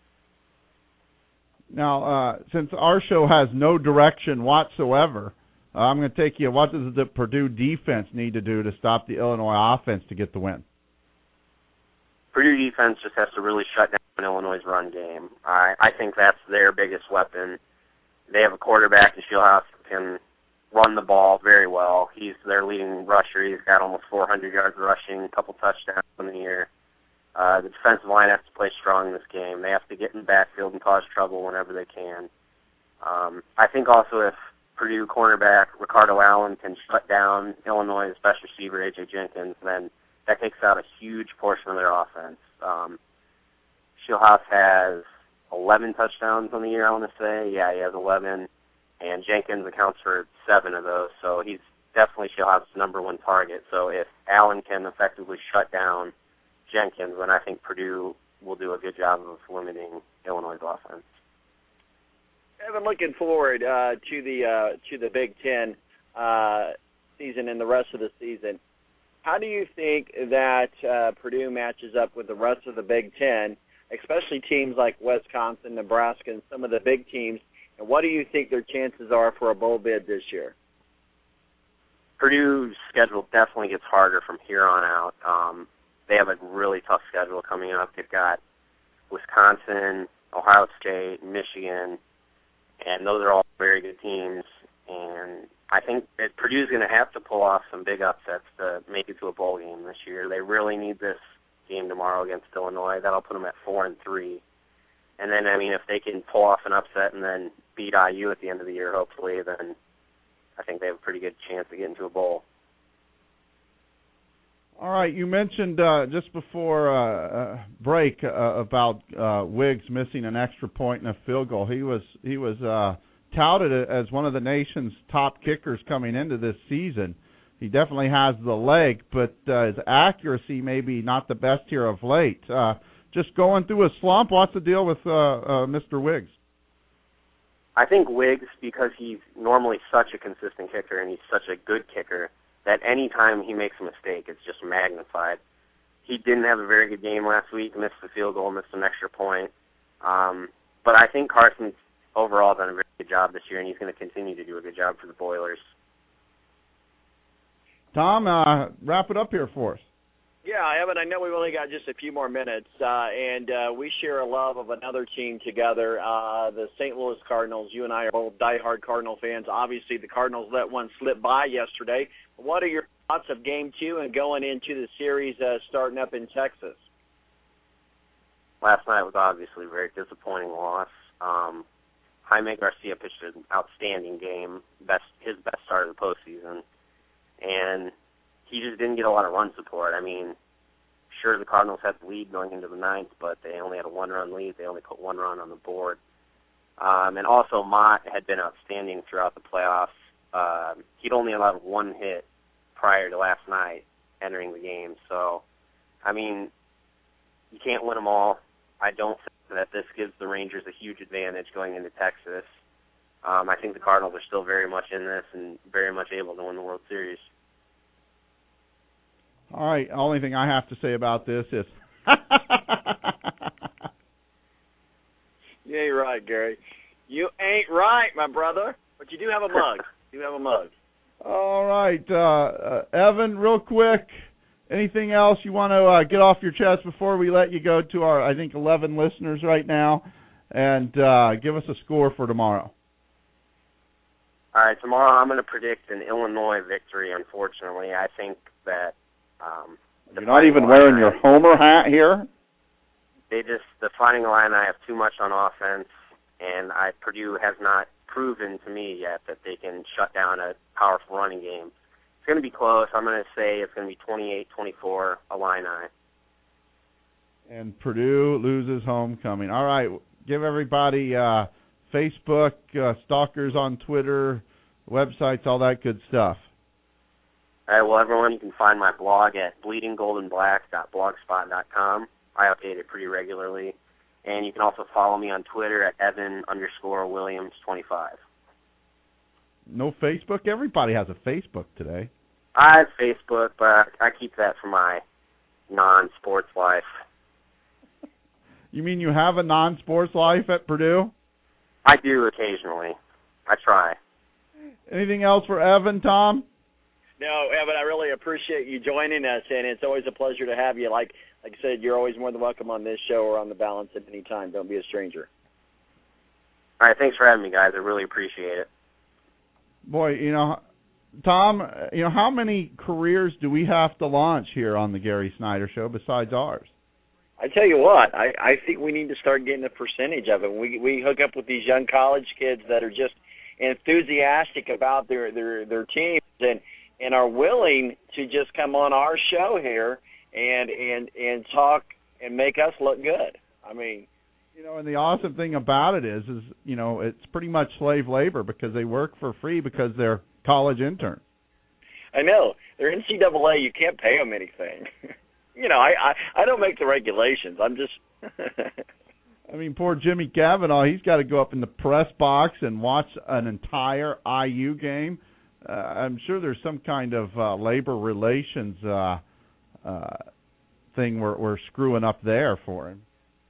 Now, since our show has no direction whatsoever, I'm going to take you, what does the Purdue defense need to do to stop the Illinois offense to get the win? Purdue defense just has to really shut down Illinois' run game. I think that's their biggest weapon. They have a quarterback in Shieldhouse who can run the ball very well. He's their leading rusher. He's got almost 400 yards rushing, a couple touchdowns in the year. The defensive line has to play strong in this game. They have to get in the backfield and cause trouble whenever they can. I think also if Purdue cornerback Ricardo Allen can shut down Illinois' best receiver, A.J. Jenkins, then that takes out a huge portion of their offense. Shieldhouse has 11 touchdowns on the year, I want to say. Yeah, he has 11. And Jenkins accounts for 7 of those. So he's definitely Shieldhouse's number one target. So if Allen can effectively shut down Jenkins, then I think Purdue will do a good job of limiting Illinois' offense. Evan, looking forward to the Big Ten season and the rest of the season. How do you think that Purdue matches up with the rest of the Big Ten, especially teams like Wisconsin, Nebraska, and some of the big teams? And what do you think their chances are for a bowl bid this year? Purdue's schedule definitely gets harder from here on out. They have a really tough schedule coming up. They've got Wisconsin, Ohio State, Michigan, and those are all very good teams. And I think that Purdue's going to have to pull off some big upsets to make it to a bowl game this year. They really need this game tomorrow against Illinois. That'll put them at 4-3. And then, I mean, if they can pull off an upset and then beat IU at the end of the year, hopefully, then I think they have a pretty good chance to get into a bowl. right, you mentioned just before break about Wiggs missing an extra point and a field goal. He was touted as one of the nation's top kickers coming into this season. He definitely has the leg, but his accuracy maybe not the best here of late. Just going through a slump. What's the deal with Mr. Wiggs? I think Wiggs, because he's normally such a consistent kicker and he's such a good kicker, that any time he makes a mistake, it's just magnified. He didn't have a very good game last week, missed the field goal, missed an extra point. But I think Carson's overall done a very good job this year, and he's going to continue to do a good job for the Boilers. Tom, wrap it up here for us. Yeah, Evan, I know we've only got just a few more minutes, and we share a love of another team together, the St. Louis Cardinals. You and I are both diehard Cardinal fans. Obviously, the Cardinals let one slip by yesterday. What are your thoughts of Game 2 and going into the series starting up in Texas? Last night was obviously a very disappointing loss. Jaime Garcia pitched an outstanding game, his best start of the postseason, and he just didn't get a lot of run support. I mean, sure, the Cardinals had the lead going into the ninth, but they only had a one-run lead. They only put one run on the board. And also, Mott had been outstanding throughout the playoffs. He'd only allowed one hit prior to last night entering the game. So, I mean, you can't win them all. I don't think that this gives the Rangers a huge advantage going into Texas. I think the Cardinals are still very much in this and very much able to win the World Series. All right, only thing I have to say about this is You ain't right, Gary. You ain't right, my brother. But you do have a mug. You have a mug. All right, Evan, real quick, anything else you want to get off your chest before we let you go to our, I think, 11 listeners right now, and give us a score for tomorrow? All right, tomorrow I'm going to predict an Illinois victory, unfortunately. I think that you're not even wearing your Homer hat here? The Fighting Illini have too much on offense, and Purdue has not proven to me yet that they can shut down a powerful running game. It's going to be close. I'm going to say it's going to be 28-24 Illini. And Purdue loses homecoming. All right, give everybody Facebook, stalkers on Twitter, websites, all that good stuff. All right, well, everyone, you can find my blog at bleedinggoldenblack.blogspot.com. I update it pretty regularly. And you can also follow me on Twitter at Evan_Williams25. No Facebook? Everybody has a Facebook today. I have Facebook, but I keep that for my non-sports life. You mean you have a non-sports life at Purdue? I do occasionally. I try. Anything else for Evan, Tom? No, Evan, I really appreciate you joining us, and it's always a pleasure to have you. Like I said, you're always more than welcome on this show or on The Balance at any time. Don't be a stranger. All right, thanks for having me, guys. I really appreciate it. Boy, Tom, how many careers do we have to launch here on the Gary Snyder Show besides ours? I tell you what, I think we need to start getting a percentage of it. We hook up with these young college kids that are just enthusiastic about their teams and are willing to just come on our show here and talk and make us look good. I mean, and the awesome thing about it is it's pretty much slave labor because they work for free because they're college interns. I know. They're NCAA. You can't pay them anything. I don't make the regulations. I'm just I mean, poor Jimmy Cavanaugh, he's got to go up in the press box and watch an entire IU game. I'm sure there's some kind of labor relations thing we're screwing up there for him.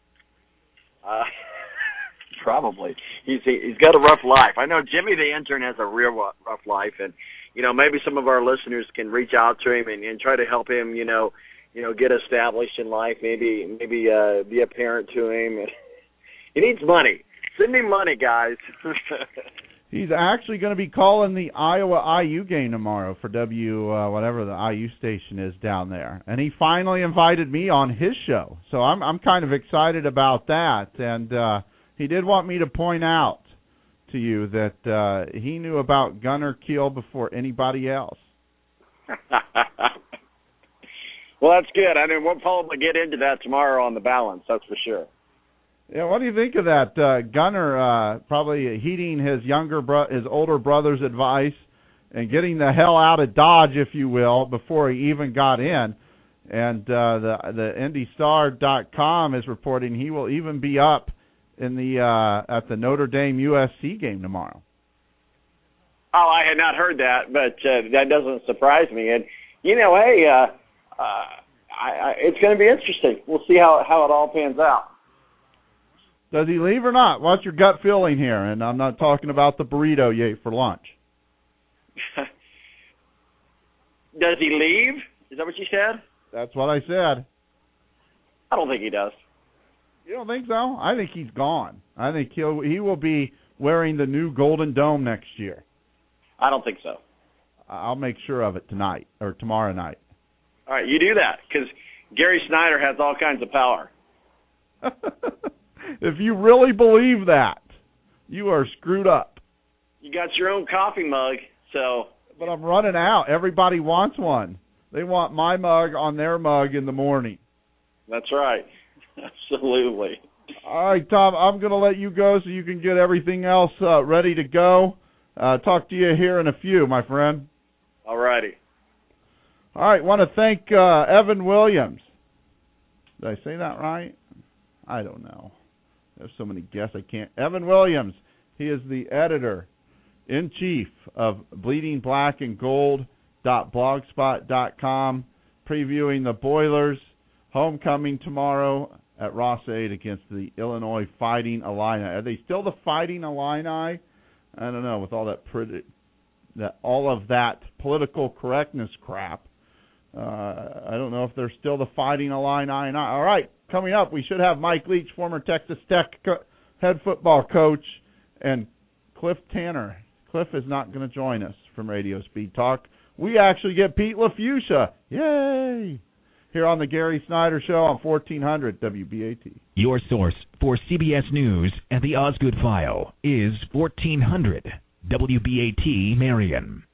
Probably. He's got a rough life. I know Jimmy the intern has a real rough life, and maybe some of our listeners can reach out to him and try to help him, get established in life. Maybe be a parent to him. He needs money. Send him money, guys. He's actually going to be calling the Iowa IU game tomorrow for whatever the IU station is down there. And he finally invited me on his show. So I'm kind of excited about that. And he did want me to point out to you that he knew about Gunnar Kiel before anybody else. Well, that's good. I mean, we'll probably get into that tomorrow on the balance, that's for sure. Yeah, what do you think of that? Gunnar probably heeding his his older brother's advice and getting the hell out of Dodge, if you will, before he even got in. And the IndyStar.com is reporting he will even be up in the at the Notre Dame USC game tomorrow. Oh, I had not heard that, but that doesn't surprise me. And you know, hey, it's going to be interesting. We'll see how it all pans out. Does he leave or not? What's your gut feeling here? And I'm not talking about the burrito you ate for lunch. Does he leave? Is that what you said? That's what I said. I don't think he does. You don't think so? I think he's gone. I think he will be wearing the new Golden Dome next year. I don't think so. I'll make sure of it tonight or tomorrow night. All right, you do that because Gary Snyder has all kinds of power. If you really believe that, you are screwed up. You got your own coffee mug, so. But I'm running out. Everybody wants one. They want my mug on their mug in the morning. That's right. Absolutely. All right, Tom, I'm going to let you go so you can get everything else ready to go. Talk to you here in a few, my friend. All righty. All right, want to thank Evan Williams. Did I say that right? I don't know. There's so many guests I can't. Evan Williams, he is the editor-in-chief of bleedingblackandgold.blogspot.com, previewing the Boilers' homecoming tomorrow at Ross-Ade against the Illinois Fighting Illini. Are they still the Fighting Illini? I don't know, with all that political correctness crap. I don't know if they're still the Fighting Illini or not. All right, coming up, we should have Mike Leach, former Texas Tech head football coach, and Cliff Tanner. Cliff is not going to join us from Radio Speed Talk. We actually get Pete LaFuchsia. Yay! Here on the Gary Snyder Show on 1400 WBAT. Your source for CBS News and the Osgood File is 1400 WBAT Marion.